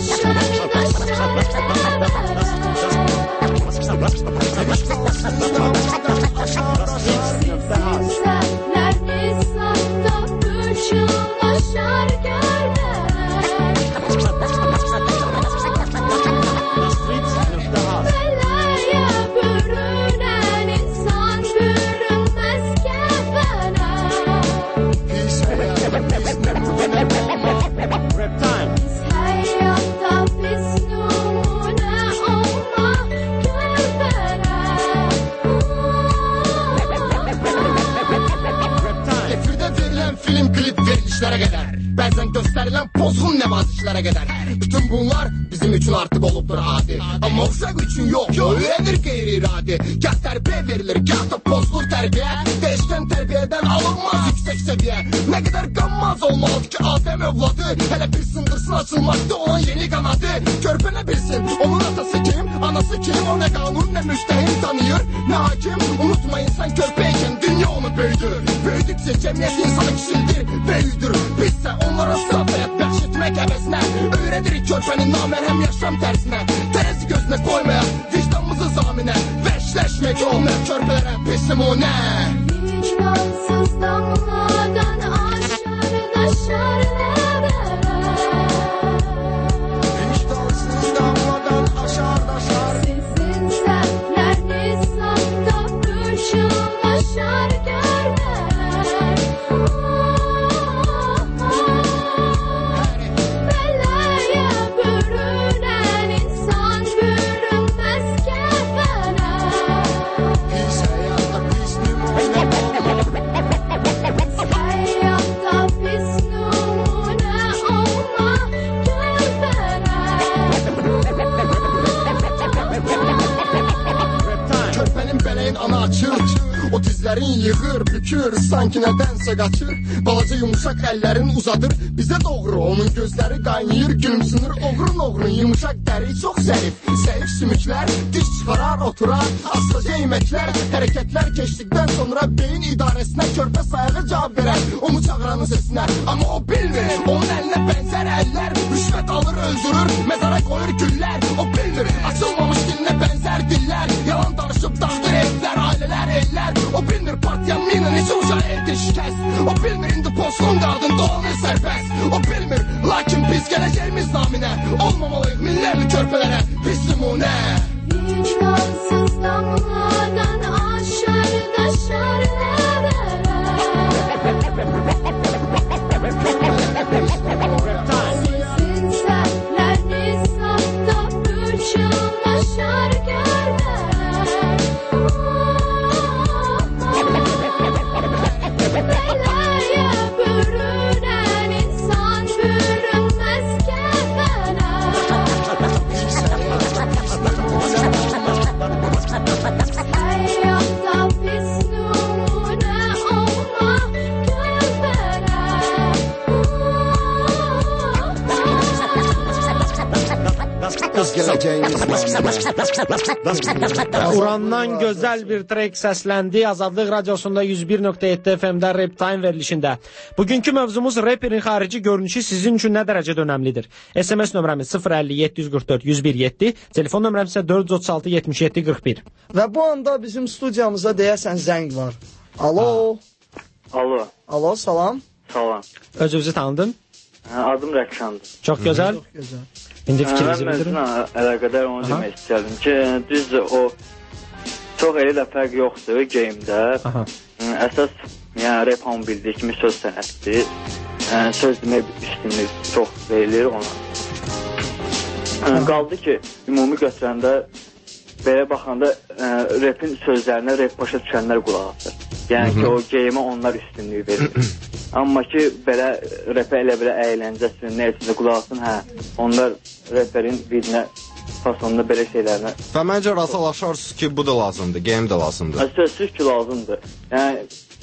qədər, bəzən göstərilən pozğun nəvazişlərə qədər. Bütün bunlar bizim üçün artıq olubdur adi. Amma uşaq üçün yox, öyrənir qeyri-iradi. Gah tərbiyə verilir, gah da pozulur tərbiyə. Dəyişkən tərbiyədən alınmaz yüksək səviyyə. Nə qədər qanmaz olmalıdır ki Adəm övladı hələ bir sındırsın açılmaqda olan yeni qanadı. Körpə nə bilsin, onun atası kim, anası kim, o nə qanun, nə müstəhim tanıyır, nə hakim. Unutmayın sən körpəykən dünya onu böyüdür. Böyüdükcə cəmiyyət insanı kişildir, böyüdür. Bizsə onlara sıraf həyat bəxş etmək əvəzinə öyrədirik körpənin namərhəm yaşam tərzinə. Tərəzi gözünə qoymayaq vicdanımızı zaminə. Vəhşləşmək olmayan körpələrə pis nümunə. Vicdansız damladan aşar vicdansız damladan aşar daşar. Sizin səhvləriniz safda pırşınlaşar görlər. Beləyə bürünən insan bürünməz kəfənə. Pis həyatda pis nümunə. Həyatda pis nümunə olma körpənə. Körpənin bələyin ana açır, o dizlərin yığır, bükür, sanki nədənsə qaçır. Balaca yumuşaq əllərin uzadır bizə doğru. Onun gözləri qaynayır, gülümsünür oğrun-oğrun. Yumuşaq dəri çox zərif, zəif sümüklər, diş çıxarar, oturar, astaca yeməklər. Hərəkətlər keçdikdən sonra beyin idarəsinə körpə sayağı cavab verər onu çağıranın səsinə. Amma o bilmir, onun əlinə bənzər əllər, rüşvət alır, öldürür, məzara qoyur güllər. O bilmir, açılmamış dilinə bənzər dillər, yalan danışıb dağıdır evlər, ailələr, ellər. O bilmir partiya mina necə uca evdir şikəst. O bilmir indi postun qadın dolanır sərbəst. O bilmir, lakin biz gələcəyimiz naminə olmamalıyıq minlərli körpələrə pis nümunə. Vicdansız damladan aşar daşar sizin səhvləriniz safda pırşınlaşar görlər. Beləyə bürünən insan bürünməz kəfənə. Həyatda pis nümunə olma Qız gələcəyimiz Urandan gözəl bir trek səsləndi. Azadlıq Radiosunda 101.7 FM-də Rap Time verilişində. Bugünkü mövzumuz reperin xarici görünüşü sizin üçün nə dərəcədə önəmlidir? SMS nömrəmiz 050 744 1017, telefon nömrəmiz isə 436 77 41. Və bu anda bizim studiyamıza deyəsən zəng var. Alo. Alo. Alo, salam. Salam. Özünüzü tanıdın? Adım Rəkşandır. Çox gözəl. Çox gözəl. İndi fikrinizi bildirin. Mən əlaqədar onu demək istəyirdim ki, düzdür o çox elə də fərq yoxdur gamedə. Əsas yəni rap hamı bildiyi kimi söz sənətidir. Söz demək üstünlük çox verilir ona. Qaldı ki, ümumi götürəndə belə baxanda rapin sözlərinə rap başa düşənlər qulaq asır. Yəni ki, o game'ə onlar üstünlüyü verir. Amma ki, belə rapə elə belə əyləncə sürünə etində qulaq asın, onlar rapperin vidinə fasonunda belə şeylərinə. Və məncə razılaşarsınız ki, bu da lazımdır, game də lazımdır. Sözsüz ki, lazımdır. Yəni,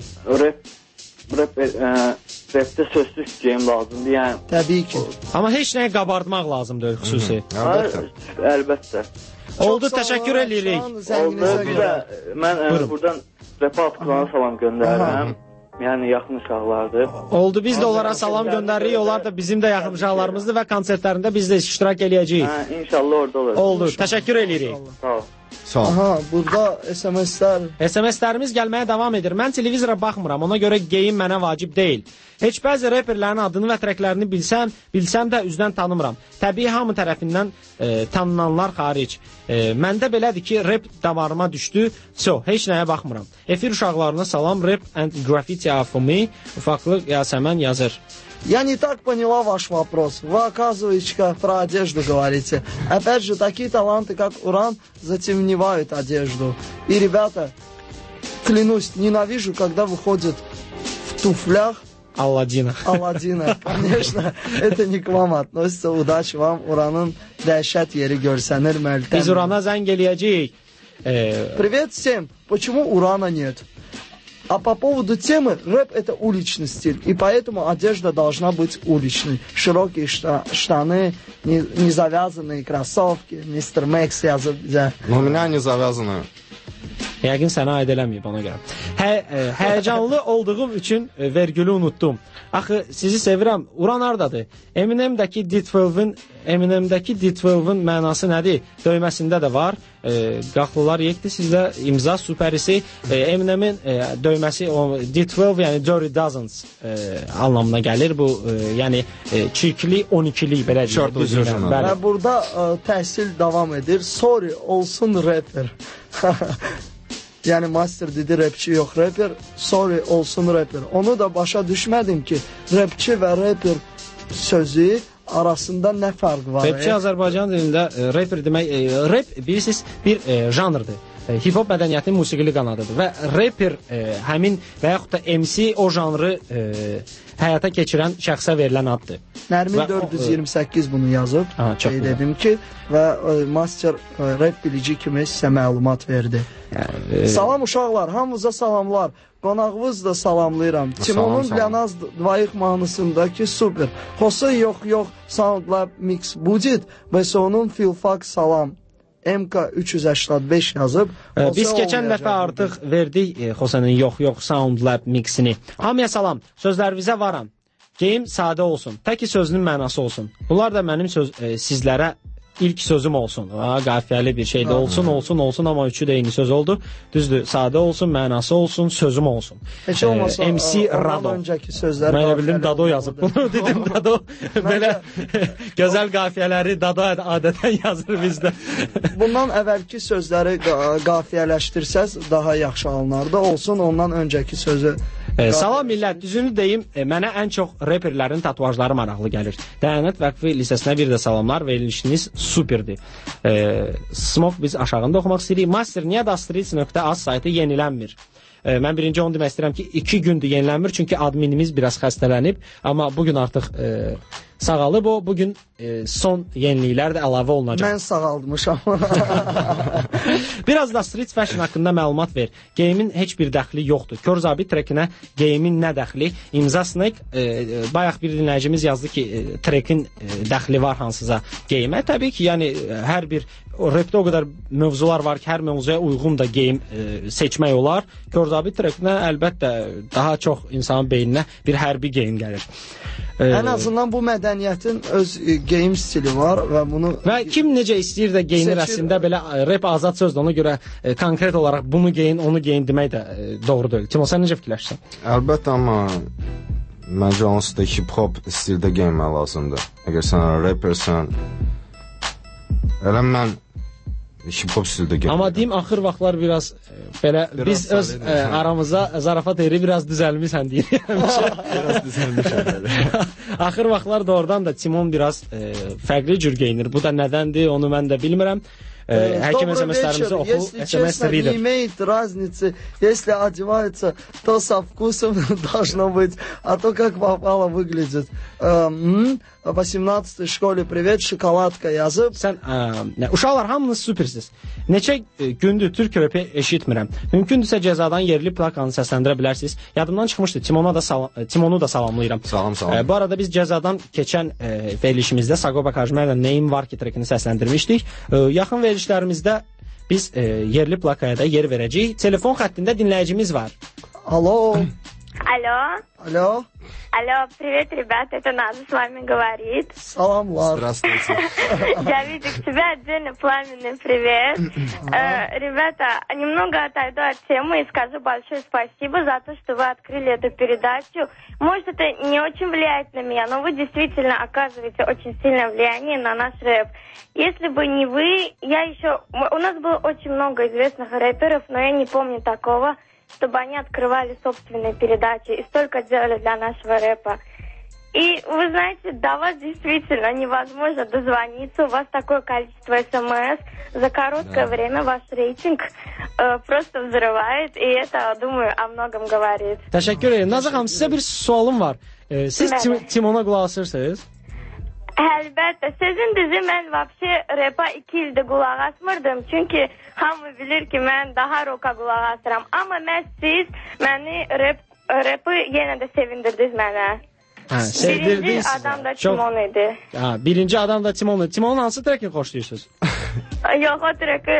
rapdə sözsüz game lazımdır, yəni. Təbii ki. Amma heç nəyə qabardmaq lazımdır xüsusi. Əlbəttə. Oldu, təşəkkür edirik. Oldu, bir də mən buradan rap atkılarına salam göndərirəm. Yəni yaxın uşaqlardır. Oldu, biz də onlara salam göndəririk. Onlar da bizim də yaxın uşaqlarımızdır və konsertlərində biz də iştirak eləyəcəyik. İnşallah orada olur. Oldu, təşəkkür edirik. Sağ ol. Sağ ol. Aha, burada SMS-lər. SMS-lərimiz gəlməyə davam edir. Mən televizora baxmıram, ona görə geyim mənə vacib deyil. Heç bəzi reperlərin adını və trəklərini bilsəm də üzdən tanımıram. Təbii hamı tərəfindən tanınanlar xaric. Məndə belədir ki, rap damarıma düşdü. Heç nəyə baxmıram. Efir uşaqlarına salam, rap and graffiti are for me. Ufaqlıq Yasəmən yazır. Я не так поняла ваш вопрос. Вы, оказывается, как про одежду говорите. Опять же, такие таланты, как Уран, затемневают одежду. И, ребята, клянусь, ненавижу, когда выходят в туфлях Aladina. Конечно, это не к вам относится. Удачи вам, Uran'ın dəhşət yeri görsənir Məltən. Biz Urana zəng eləyəcəyik. Привет всем. Почему Урана нет? А по поводу темы, рэп это уличный стиль, и поэтому одежда должна быть уличной. Широкие штаны, не завязанные кроссовки, мистер Мэкс yazıb bizə. У меня не завязаны. Yəqin sənə aid eləməyib ona görə. Həyəcanlı olduğum üçün vergülü unutdum. Axı sizi sevirəm. Uran hardadır? Eminem'dəki D12'ın mənası nədir? Döyməsində də var. Qaxlılar yekdir sizdə imza süpərisi. Eminem'in döyməsi D12 yəni Dirty Dozens anlamına gəlir. Bu yəni çirkli 12'lik belə deyir. Və burada təhsil davam edir. Sorry olsun rapper. Yani master dedi rapçi yok rapper. Sorry olsun rapper. Onu da başa düşmədim ki rapçi və rapper sözü arasında nə fərq var? Rapçi Azərbaycan dilində rapper demək, rap bilirsiniz bir janrdır. Hip-hop mədəniyyətinin musiqili qanadıdır və rapper həmin və yaxud da MC o janrı həyata keçirən şəxsə verilən addır. Nərmin 428 bunu yazıb. Dedim ki və master rap bilici kimi sizə məlumat verdi. Salam uşaqlar, hamınıza salamlar. Qonağınız da salamlayıram. Timonun Lyanaz Dvayıq mahnısındakı super. Xosa yox, Soundlab Mix будет. Və sonun Filfak salam. MK385 yazıb. Biz keçən dəfə artıq verdik Xosanın yox Soundlab mixini. Hamıya salam. Sözlərinizə varam. Geyim sadə olsun. Təki sözünün mənası olsun. Bunlar da mənim sizlərə ilk sözüm olsun. Qafiyəli bir şey də olsun, amma üçü də eyni söz oldu. Düzdür, sadə olsun, mənası olsun, sözüm olsun. Heç olmasa MC Rado. Mən elə bildim Dado yazıb bunu. Dedim Dado belə gözəl qafiyələri Dado adətən yazır bizdə. Bundan əvvəlki sözləri qafiyələşdirsəz daha yaxşı alınardı. Olsun ondan öncəki sözü. Salam millət, düzünü deyim, mənə ən çox reperlərin tatuajları maraqlı gəlir. Dəyanət Vəqfi Lisəsinə bir də salamlar, verilişiniz superdir. Smoke biz aşağında oxumaq istəyirik. Master niyə dastreets.az saytı yenilənmir? Mən birinci onu demək istəyirəm ki, 2 gündür yenilənmir, çünki adminimiz biraz xəstələnib, amma bugün artıq sağalıb o, bugün son yeniliklər də əlavə olunacaq. Mən sağalmışam. Biraz da Street Fashion haqqında məlumat ver. Game'in heç bir dəxli yoxdur. Kör zabit trekinə Game'in nə dəxli? İmza Snake, bayaq bir dinləyicimiz yazdı ki, trekin dəxli var hansıza Game'ə. Təbii ki, yəni hər bir rapdə o qədər mövzular var ki, hər mövzuya uyğun da game seçmək olar. Kör zabit trekinə əlbəttə daha çox insanın beyninə bir hərbi game gəlir. Ən azından bu mədəniyyətin öz game stili var və bunu... Və kim necə istəyir də geyinir əslində, belə rap azad sözdür, ona görə konkret olaraq bunu geyin, onu geyin demək də doğru deyil. Timo, sən necə fikirləşsən? Əlbəttə, amma Məncə onsuz da hip-hop stildə geyinmək lazımdır. Əgər sən rappersən, elə mən hip-hop stildə geyinmək. Amma deyim, axır vaxtlar biraz belə biz öz aramıza zarafat eri biraz düzəlmişsən deyir. Biraz düzəlmişəm. Axır vaxtlar doğrudan da Timon biraz fərqli cür geyinir. Bu da nədəndir, onu mən də bilmirəm. Həkim SMS-lərimizi oxu, SMS reader. Не имеет разницы, если одевается, то со вкусом должно быть, а то как попало выглядит. 18-й şkole privet, şokoladka yazıb. Sən, uşaqlar hamınız süpersiz. Neçə gündür Türk rəpi eşitmirəm. Mümkündürsə cəzadan yerli plakanı səsləndirə bilərsiniz. Yadımdan çıxmışdı, Timonu da salamlayıram. Salam. Bu arada biz cəzadan keçən verilişimizdə Sagopa Kajmer'lə Neyim var ki trekini səsləndirmişdik. Yaxın verilişlərimizdə biz yerli plakaya da yer verəcəyik. Telefon xəttində dinləyicimiz var. Алло. Алло, привет, ребята, это Наза с вами говорит. Salamlar. Здравствуйте. Давидик, тебе отдельно пламенный привет. Ребята, немного отойду от темы и скажу большое спасибо за то, что вы открыли эту передачу. Может, это не очень влияет на меня, но вы действительно оказываете очень сильное влияние на наш рэп. Если бы не вы, у нас было очень много известных рэперов, но я не помню такого, чтобы они открывали собственные передачи и столько делали для нашего рэпа. И вы знаете, до вас действительно невозможно дозвониться, у вас такое количество СМС, за короткое время ваш рейтинг просто взрывает, и это, думаю, о многом говорит. Təşəkkür ederim. Nazır xanım, sizə bir sualım var. Siz Timona qulaq asırsınız? Əlbəttə, sözün düzü mən vəbşi repa 2 ildə qulaq asmırdım. Çünki hamı bilir ki, mən daha roka qulaq asıram. Amma siz məni repi yenə də sevindirdiniz mənə. Birinci adam da Timon idi. Birinci adam da Timon idi. Timonun hansı trekini xoşlayırsınız? Yox, o treki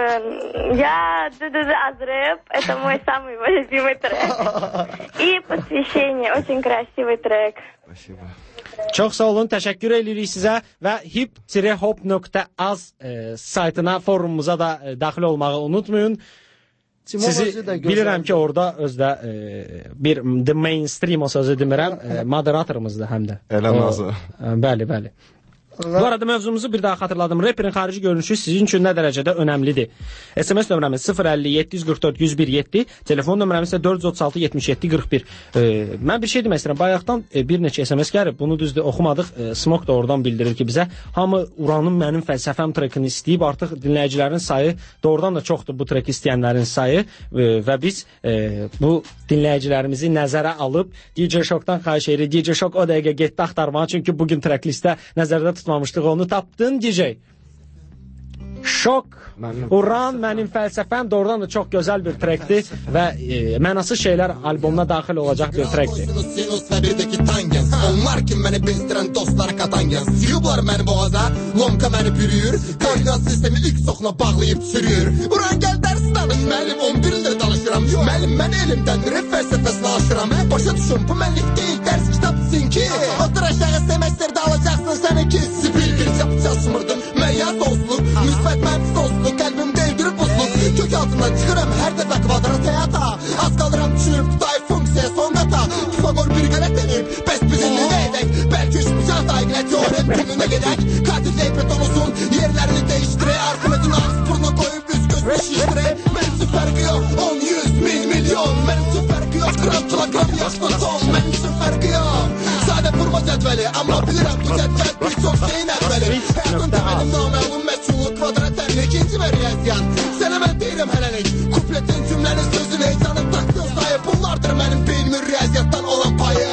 я азрэп, это мой самый любимый трек. И посвящение, очень красивый трек. Спасибо. Çox sağ olun, təşəkkür edirik sizə və hip-hop.az saytına, forumumuza da daxil olmağı unutmayın. Sizi bilirəm ki, orada özdə bir the mainstream o sözü demirəm, moderatorumuzdur həm də. Elə Nazı. Bəli. Bu arada mövzumuzu bir daha xatırladım. Rapperin xarici görünüşü sizin üçün nə dərəcədə önəmlidir? SMS nömrəmiz 050 744 101 telefon nömrəmiz isə 436 77 41. Mən bir şey demək istəyirəm. Bayaqdan bir neçə SMS gəlib. Bunu düzdür oxumadıq. Smok da oradan bildirir ki, bizə hamı Uranın mənim fəlsəfəm trekini istəyib. Artıq dinləyicilərin sayı doğrudan da çoxdur, bu treki istəyənlərin sayı və biz bu dinləyicilərimizi nəzərə alıb DJ Shock'dan xahiş edirik. DJ Shock o dəqiqə getdi axtarmağa, çünki bugün trek listə nəzərdə tutmamışdıq, onu tapdın DJ. Şok, Uran, mənim fəlsəfəm doğrudan da çox gözəl bir trekdir və mənasız şeylər albomuna daxil olacaq bir trekdir. Sinus və birdəki tangens, onlar ki məni bezdirən dostlar katangens. Yublar məni boğaza, lomka məni pürüyür, koordinat sistemi ilk soxuna bağlayıb sürüyür. Uran gəl dərs danış, mənim 11 ildir danışıram. Mənim mən elimdən ref fəlsəfəsini aşıram. Başa düşün, bu mənlik deyil, dərs kitabsın ki. Otur aşağı semesterdə alacaqsın səni ki. Sipil bir çapçasmırdım, mən ya dostluq, müsbət mənfi dostluq, qəlbim değdirib buzluq. Kök altından çıxıram hər dəfə kvadrat həyata. Az qalıram düşürüb tutay funksiya son qata. Pifagor bir qələt denib, bəs bizim nə edək? Bəlkə üç bıçaq daqilə teorem gününə gedək. Katil Eybeton uzun, yerlərini değişdirək. Arximedin ağız burnu qoyub üz gözünü şişdirək. Mənim üçün fərqi yox, 10, 100, 1000, milyon. Mənim üçün fərqi yox, qram kilogram yaşlı son. Mənim üçün fərqi yox, sadə vurma cədvəli. Amma bilirəm bu cədvəl bir çox şeyin əvvəli. Həyatımda mənim naməlum məchulu kvadrat əlli ikinci və riyaziyyat. Sənə mən deyirəm hələlik, kupletin cümlənin sözünü heyecanın taktığın sayı. Bunlardır mənim beynimin riyaziyyatdan olan payı.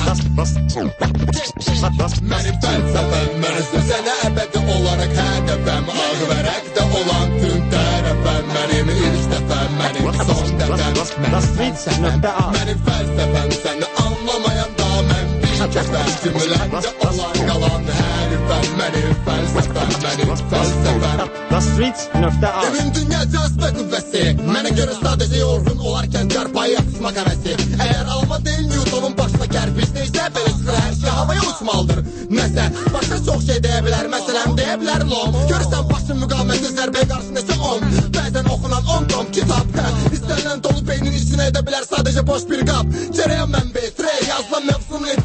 Mənim fəlsəfəm, mənəsə sənə əbədi olaraq hədəfəm. Ağ vərəqdə olan tüm tərəfəm. Mənim ilk dəfəm, mənim son dəfəm. Mənim fəlsəfəm, səni anlamayan da mən bir kəfəm. Cümləndə olan qalan hərifəm. Mənim fəlsəfəm, mənim fəlsəfəm. Evim dünya cazbə qüvvəsi. Mənə görə sadəcə yorğun olarkən çarpayı atışmaq həvəsi. Əgər alma deyil Newtonun başına kərpiç deyilsə, belə çıxır hər şey havaya uçmalıdır. Nəsə, başqa çox şey deyə bilər, məsələn deyə bilər lom. Görürsən başın müqaməti zərbəyə qarşı neçə 10. Bəzən oxunan 10 tom kitab. İstənilən dolu beynin içinə edə bilər sadəcə boş bir qab. Cərəyan mənbəyi, trey, yazılan mövzunun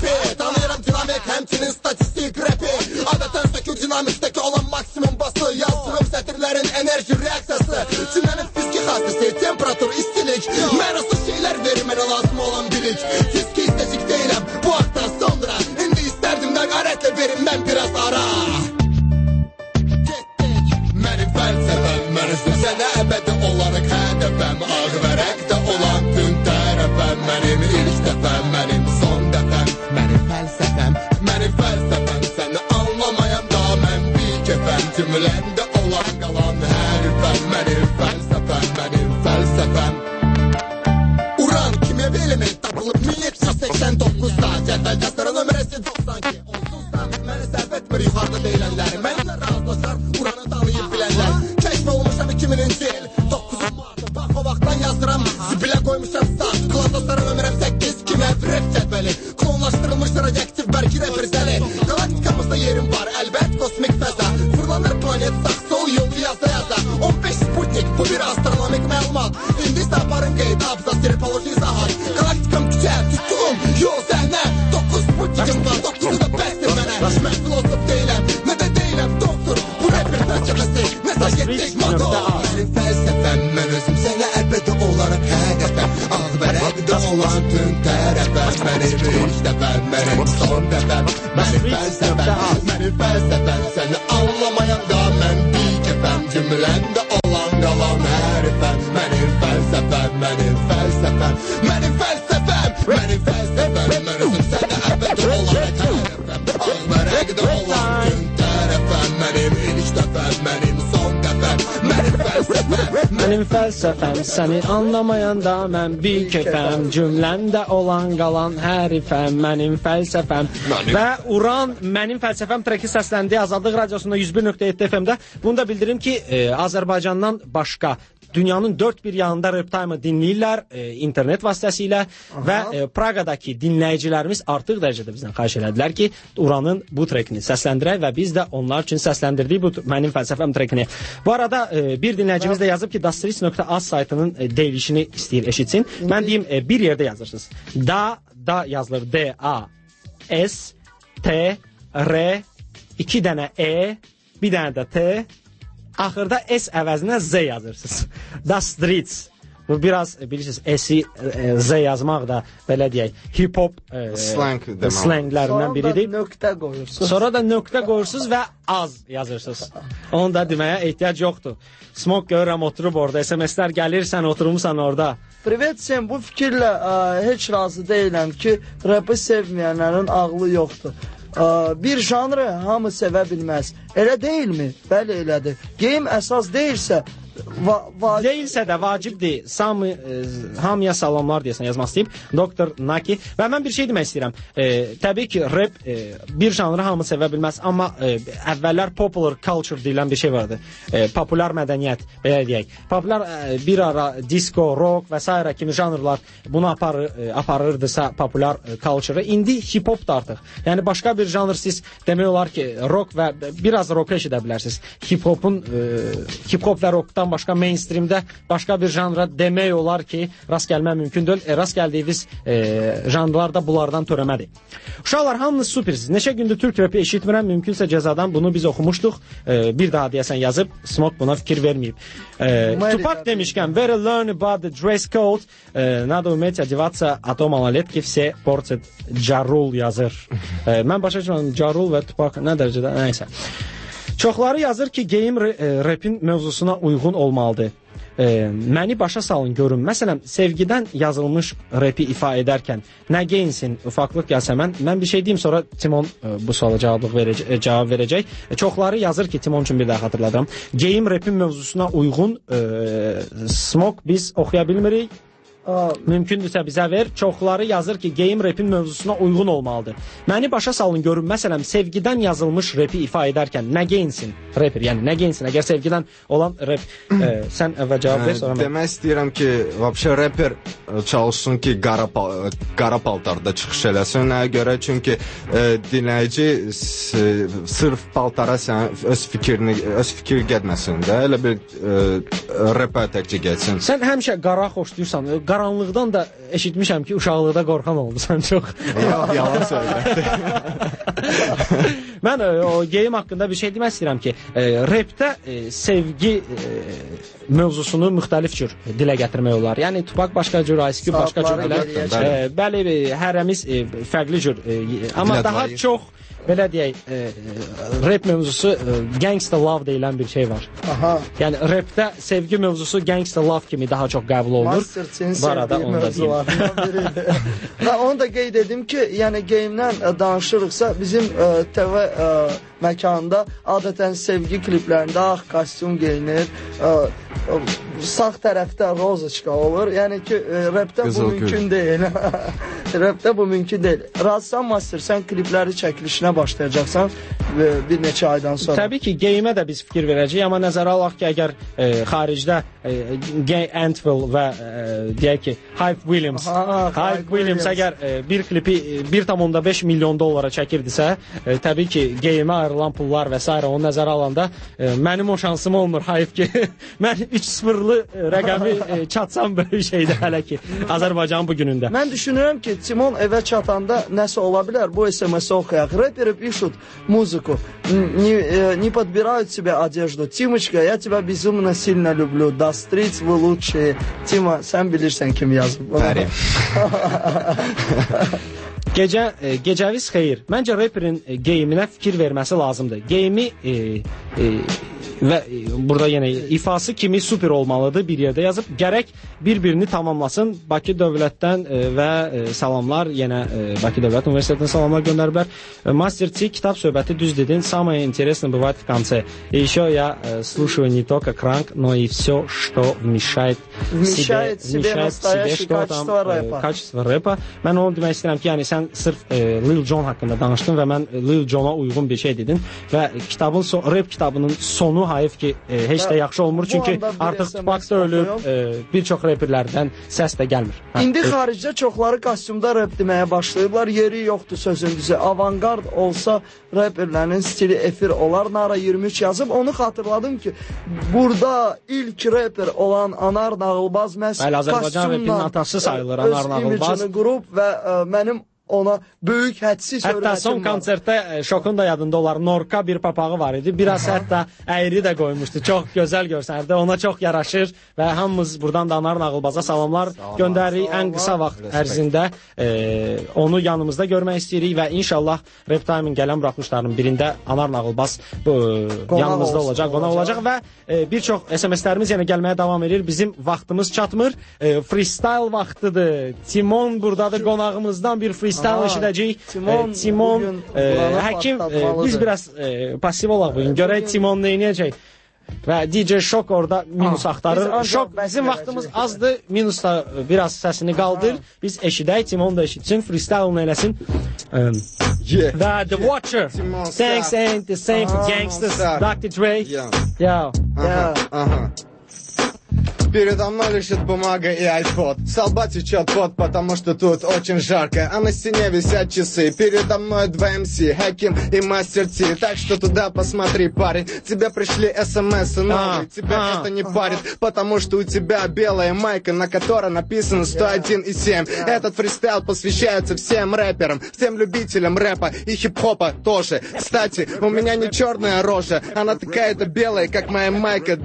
Sətirlərin enerji reaksiyası, cümlənin fiziki xassəsi, temperatur, istilik, mənasız şeylər verir mənə lazım olan bilik. Fiziki istəcik deyiləm bu haqdan sonra, indi istərdim nəqarətlə verin mən biraz ara. Getdik, mənim fəlsəfəm, mən özüm sənə əbədi olaraq hədəfəm, ağ vərəqdə olan tüm tərəfəm, mənim ilk dəfəm, mənim son dəfəm, mənim fəlsəfəm, səni anlamayan da mən bir kefəm, cümləndə olan qalan hər fəm, mənim fəlsəfəm. Uran kimyevi element tapılıb 1789'da, cədvəldə sıra nömrəsi 92, onsuz da məni səhv etmir yuxarıda deyilənlər, mənimlə razılaşar uranı tanıyıb bilənlər. Kəşf olmuşam 2000-ci il 9 Mart'da, bax o vaxtdan yazdıram, zibilə qoymuşam start, klasa sıra nömrəm 8, kimyev rep cədvəli, klonlaşdırılmış radioaktiv bərki reprizəli. Galaktikamızda yerim var, əlbət kosmik fəza, fırlanır planet sağ sol yolu yaza 15 Sputnik, bu bir astronomik məlumat, indi isə aparın qeyd, abza, sirpoloji izahat. Galaktikam küçə, tutduğum yol səhnə, 9 Sputnikim var, 9'u da bəsdir mənə. Mən filosof deyiləm, nə də deyiləm doktor, bu rəpir fəlsəfəsi, mesaj getdik motor. Mənim fəlsəfəm, mən özüm sənə əlbədə olaraq hədəfəm, ağ vərəqdə olan tüm tərəfəm, mənim ilk dəfəm, mənim son dəfəm, mənim fəlsəfəm, səni anlamayan da mən bir kefəm, cümləndə olan qalan hər fəm, mənim fəlsəfəm, mən özüm sənə əbədi olaraq hədəfəm, ağ vərəqdə olan tüm tərəfəm, mənim ilk dəfəm, mənim son dəfəm, mənim fəlsəfəm, səni anlamayan da mən bir kefəm, cümləndə olan qalan hər fəm, mənim fəlsəfəm. Və Uran mənim fəlsəfəm treki səsləndi Azadlıq Radiosunda 101.7 FM-də. Bunu da bildirim ki, Azərbaycandan başqa dünyanın dörd bir yanında Reptime'ı dinləyirlər internet vasitəsilə və Praqadakı dinləyicilərimiz artıq dərəcədə bizdən xahiş elədilər ki, Uranın bu trekini səsləndirək və biz də onlar üçün səsləndirdik bu mənim fəlsəfəm trekini. Bu arada bir dinləyicimiz də yazıb ki, Dastrits.az saytının deyilişini istəyir eşitsin. Mən deyim, bir yerdə yazırsınız. Da yazılır D-A-S-T-R 2 dənə E, bir dənə də T, axırda S əvəzinə Z yazırsınız. Dastrits. Bu biraz bilirsiniz S-i Z yazmaq da belə deyək, hip-hop slanglərindən biridir. Sonra da nöqtə qoyursunuz və az yazırsınız. Onu da deməyə ehtiyac yoxdur. Smoke görürəm oturub orada, SMS-lər gəlir, sən oturmuşsan orada. Privet, sen bu fikirlə heç razı deyiləm ki, rapı sevməyənlərin ağlı yoxdur. Bir janrı hamı sevə bilməz. Elə deyilmi? Bəli, elədir. Game əsas deyilsə, deyilsə də vacibdir. Hamıya salamlar deyəsən yazmaq istəyib. Doktor Naki. Və mən bir şey demək istəyirəm. Təbii ki, rap bir janrı hamı sevə bilməz. Amma əvvəllər popular culture deyilən bir şey vardı. Popular mədəniyyət, belə deyək. Popular bir ara disco, rock və s. kimi janrlar bunu aparırdısa popular culture-ı. İndi hip-hop da artıq. Yəni başqa bir janr siz demək olar ki, rock və biraz rock eşidə bilərsiniz. Hip-hop və rockdan başqa mainstreamdə başqa bir janra demək olar ki, rast gəlmək mümkündür. Rast gəldiyiniz janrlar da bunlardan törəmədir. Uşaqlar, hamınız supersiniz. Neçə gündür Türk rapi eşitmirəm. Mümkünsə cezadan bunu biz oxumuşduq. Bir daha deyəsən yazıb, Smoke buna fikir verməyib. Tupac demişkən, better learn about the dress code. Надо уметь одеваться, а то малолетки все портят Jarul yazır. Mən başa düşmədim, Jarul və Tupac nə dərəcədə? Nəysə. Çoxları yazır ki, game rapin mövzusuna uyğun olmalıdır. Məni başa salın görün. Məsələn, sevgidən yazılmış rapi ifa edərkən nə geyinsin, ufaqlıq gəlsə mən bir şey deyim, sonra Timon bu suala cavab verəcək. Çoxları yazır ki, Timon üçün bir daha xatırladıram. Game rapin mövzusuna uyğun Smoke biz oxuya bilmirik. Mümkündürsə bizə ver. Çoxları yazır ki, game rapin mövzusuna uyğun olmalıdır. Məni başa salın görün. Məsələn, sevgidən yazılmış rapi ifa edərkən nə geyinsin rapper? Yəni nə geyinsin? Əgər sevgidən olan rap sən əvvəl cavab ver, sonra mən. Demək istəyirəm ki, vəbşə rapper çalışsın ki, qara paltarda çıxış eləsin. Nəyə görə? Çünki dinləyici sırf paltara sən öz fikir getməsin də. Elə bir rapə təkcə getsin. Sən həmişə qara xoşlayırsan. Qaranlıqdan da eşitmişəm ki, uşaqlıqda qorxan olmusan çox. Yalan söylədi. Mən o geyim haqqında bir şey demək istəyirəm ki, rapdə sevgi mövzusunu müxtəlif cür dilə gətirmək olar. Yəni Tupac başqa cür, Ice Cube başqa cür dilə. Bəli, hərəmiz fərqli cür. Amma daha çox belə deyək, rap mövzusu gangster love deyilən bir şey var. Aha. Yəni rapdə sevgi mövzusu gangster love kimi daha çox qəbul olunur. Bu arada onu da deyim. Və onu da qeyd edim ki, yəni geyimdən danışırıqsa, bizim TV məkanında adətən sevgi kliplərində ağ kostyum geyinir, sağ tərəfdə rozaçka olur. Yəni ki, rapdə bu mümkün deyil. Rapdə bu mümkün deyil. Razısan Master, sən klipləri çəkilişinə başlayacaqsan bir neçə aydan sonra. Təbii ki, geyimə də biz fikir verəcəyik, amma nəzərə alaq ki, əgər xaricdə Gay Antwill və deyək ki, Hype Williams əgər bir klipi 1,5 milyon dollara çəkirdisə, təbii ki, geyimə ayrılan pullar və s. onu nəzərə alanda mənim o şansım olmur, Hype ki, mən 3-0'lı rəqəmi çatsam böyük şeydə hələ ki, Azərbaycanın bu günündə. Mən düşünürəm ki, Timon evə çatanda nəsə ola bilər, bu SMS-i oxuyaq. Рэперы пишут музыку, не подбирают себе одежду. Тимочка, я тебя безумно сильно люблю. До Streets вы лучшие. Тима, sən bilirsən kim yazıb. Bəli. Gecəviz xeyir. Məncə rapperin geyiminə fikir verməsi lazımdır. Geyimi və burada yenə ifası kimi super olmalıdır, bir yerdə yazıb. Gərək bir-birini tamamlasın. Bakı Dövlətdən və salamlar, yenə Bakı Dövlət Universitetindən salamlar göndəriblər. Master T, kitap söhbəti düz dedin. Самое интересное бывает в конце. И еще я слушаю не только кранк, но и все, что мешает себе настоящее качество рэpa. Mən onu demək istəyirəm ki, yəni sən sırf Lil Jon haqqında danışdın və mən Lil Jona uyğun bir şey dedin və rap kitabının sonu hayıf ki, heç də yaxşı olmur, çünki artıq Tupac da ölüb, bir çox rapperlərdən səs də gəlmir. İndi xaricdə çoxları kostyumda rap deməyə başlayıblar, yeri yoxdur sözün düzü. Avangard olsa rapperlərin stili efir olar. Nara 23 yazıb, onu xatırladım ki, burada ilk rapper olan Anar Nağılbaz məhz Azərbaycan rapinin atası sayılır Anar Nağılbaz. Öz imicini qurub və mənim ona böyük hədsiz hörmətim var. Hətta son konsertdə Şokun da yadında olar, Norka bir papağı var idi. Biraz hətta əyri də qoymuşdu. Çox gözəl görsənirdi. Ona çox yaraşır və hamımız buradan da Anar Nağılbaza salamlar göndəririk. Ən qısa vaxt ərzində onu yanımızda görmək istəyirik və inşallah Rap Time-in gələn buraxılışlarının birində Anar Nağılbaz yanımızda olacaq, qonaq olacaq və bir çox SMS-lərimiz yenə gəlməyə davam edir. Bizim vaxtımız çatmır. Freestyle vaxtıdır. Timon buradadır, qonağımızdan bir freestyle eşidəcəyik. Timon həkim, biz biraz pasiv olaq bugün. Görək Timon neynəyəcək. Və DJ Şok orada minus axtarır. Şok, bizim vaxtımız azdır. Minusda biraz səsini qaldır. Biz eşidək, Timon da eşitsin. Freestyle eləsin. Və The Watcher. Thanks ain't the same for gangsters. Dr. Dre. Передо мной лежит бумага и айпод. С лба течет пот, потому что тут очень жарко. А на стене висят часы. Передо мной 2 МС, Хаким и Мастер Ти. Так что туда посмотри, парень. Тебе пришли СМС новые. Тебя это не парит, потому что у тебя белая майка, на которой написано 101,7. Этот фристайл посвящается всем рэперам, всем любителям рэпа и хип-хопа тоже. Кстати, у меня не черная рожа, она такая-то белая, как моя майка.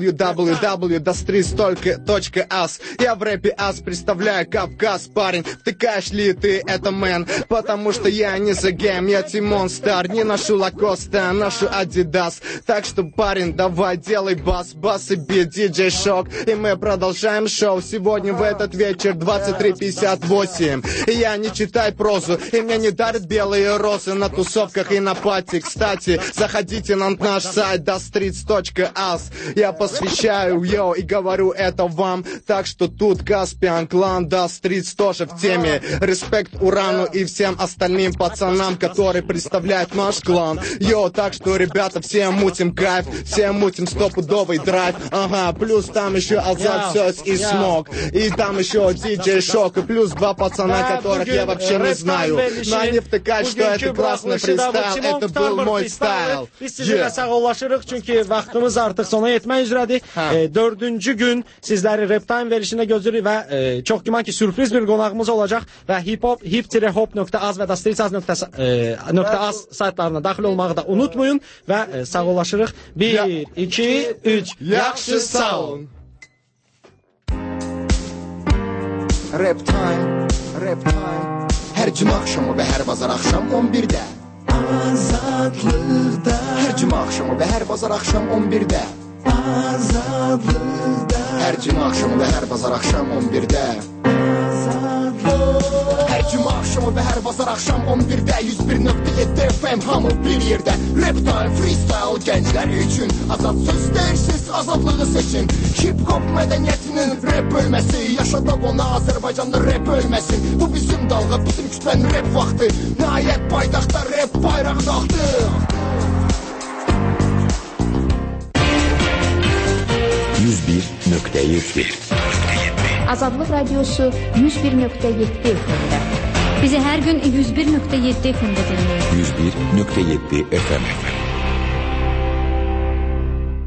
www.достри.ас. Я в рэпе ас, представляю Кавказ, парень. Втыкаешь ли ты это, мэн? Потому что я не за гейм, я Тимон Стар. Не ношу Лакоста, ношу Адидас. Так что, парень, давай делай бас, бас и бит, диджей Шок. И мы продолжаем шоу. Сегодня в этот вечер 23:58. И я не читаю прозу, и мне не дарят белые розы на тусовках и на пати. Кстати, заходите на наш сайт dostreets.as. Я посвящаю йо и говорю это вам. Так что тут Каспиан клан, Достритс тоже в теме. Респект Урану и всем остальным пацанам, которые представляют наш клан. Йо, так что, ребята, все мутим кайф, все мутим стопудовый драйв. Ага, плюс там еще Азат Сёс и Смок. И там еще диджей Шок. И плюс 2 пацана, которых я вообще не знаю. Но они втыкают, что это классный фристайл. Это был mой style. Biz sizinlə sağollaşırıq, çünki vaxtımız artıq sona yetmək üzrədir. 4-cü gün gün sizləri Rap Time verilişində gözləyirik və çox güman ki, sürpriz bir qonağımız olacaq və hip-hop.az və dastiricaz.az saytlarına daxil olmağı da unutmayın və sağollaşırıq. 1, 2, 3. Yaxşı sağ olun. Rap Time, Rap Time. Hər cümə axşamı və hər bazar axşam 11-də. Azadlıqda. Hər cümə axşamı və hər bazar axşam 11-də. Azadlıqda. Hər cümə axşamı və hər bazar axşam 11-də. Hər cümə axşamı və hər bazar axşam 11-də 101.7 FM hamı bir yerdə. Rap Time, freestyle gənclər üçün azad söz deyirsiz, azadlığı seçin. Hip-hop mədəniyyətinin rap bölməsi, yaşadaq ona Azərbaycanlı rap ölməsin. Bu bizim dalğa, bizim kütlənin rap vaxtı. Nəhayət paytaxtda rap bayraq qalxdı. Azadlıq Radiosu 101.7 FM-də. Bizi hər gün 101.7 FM-də dinləyin. 101.7 FM.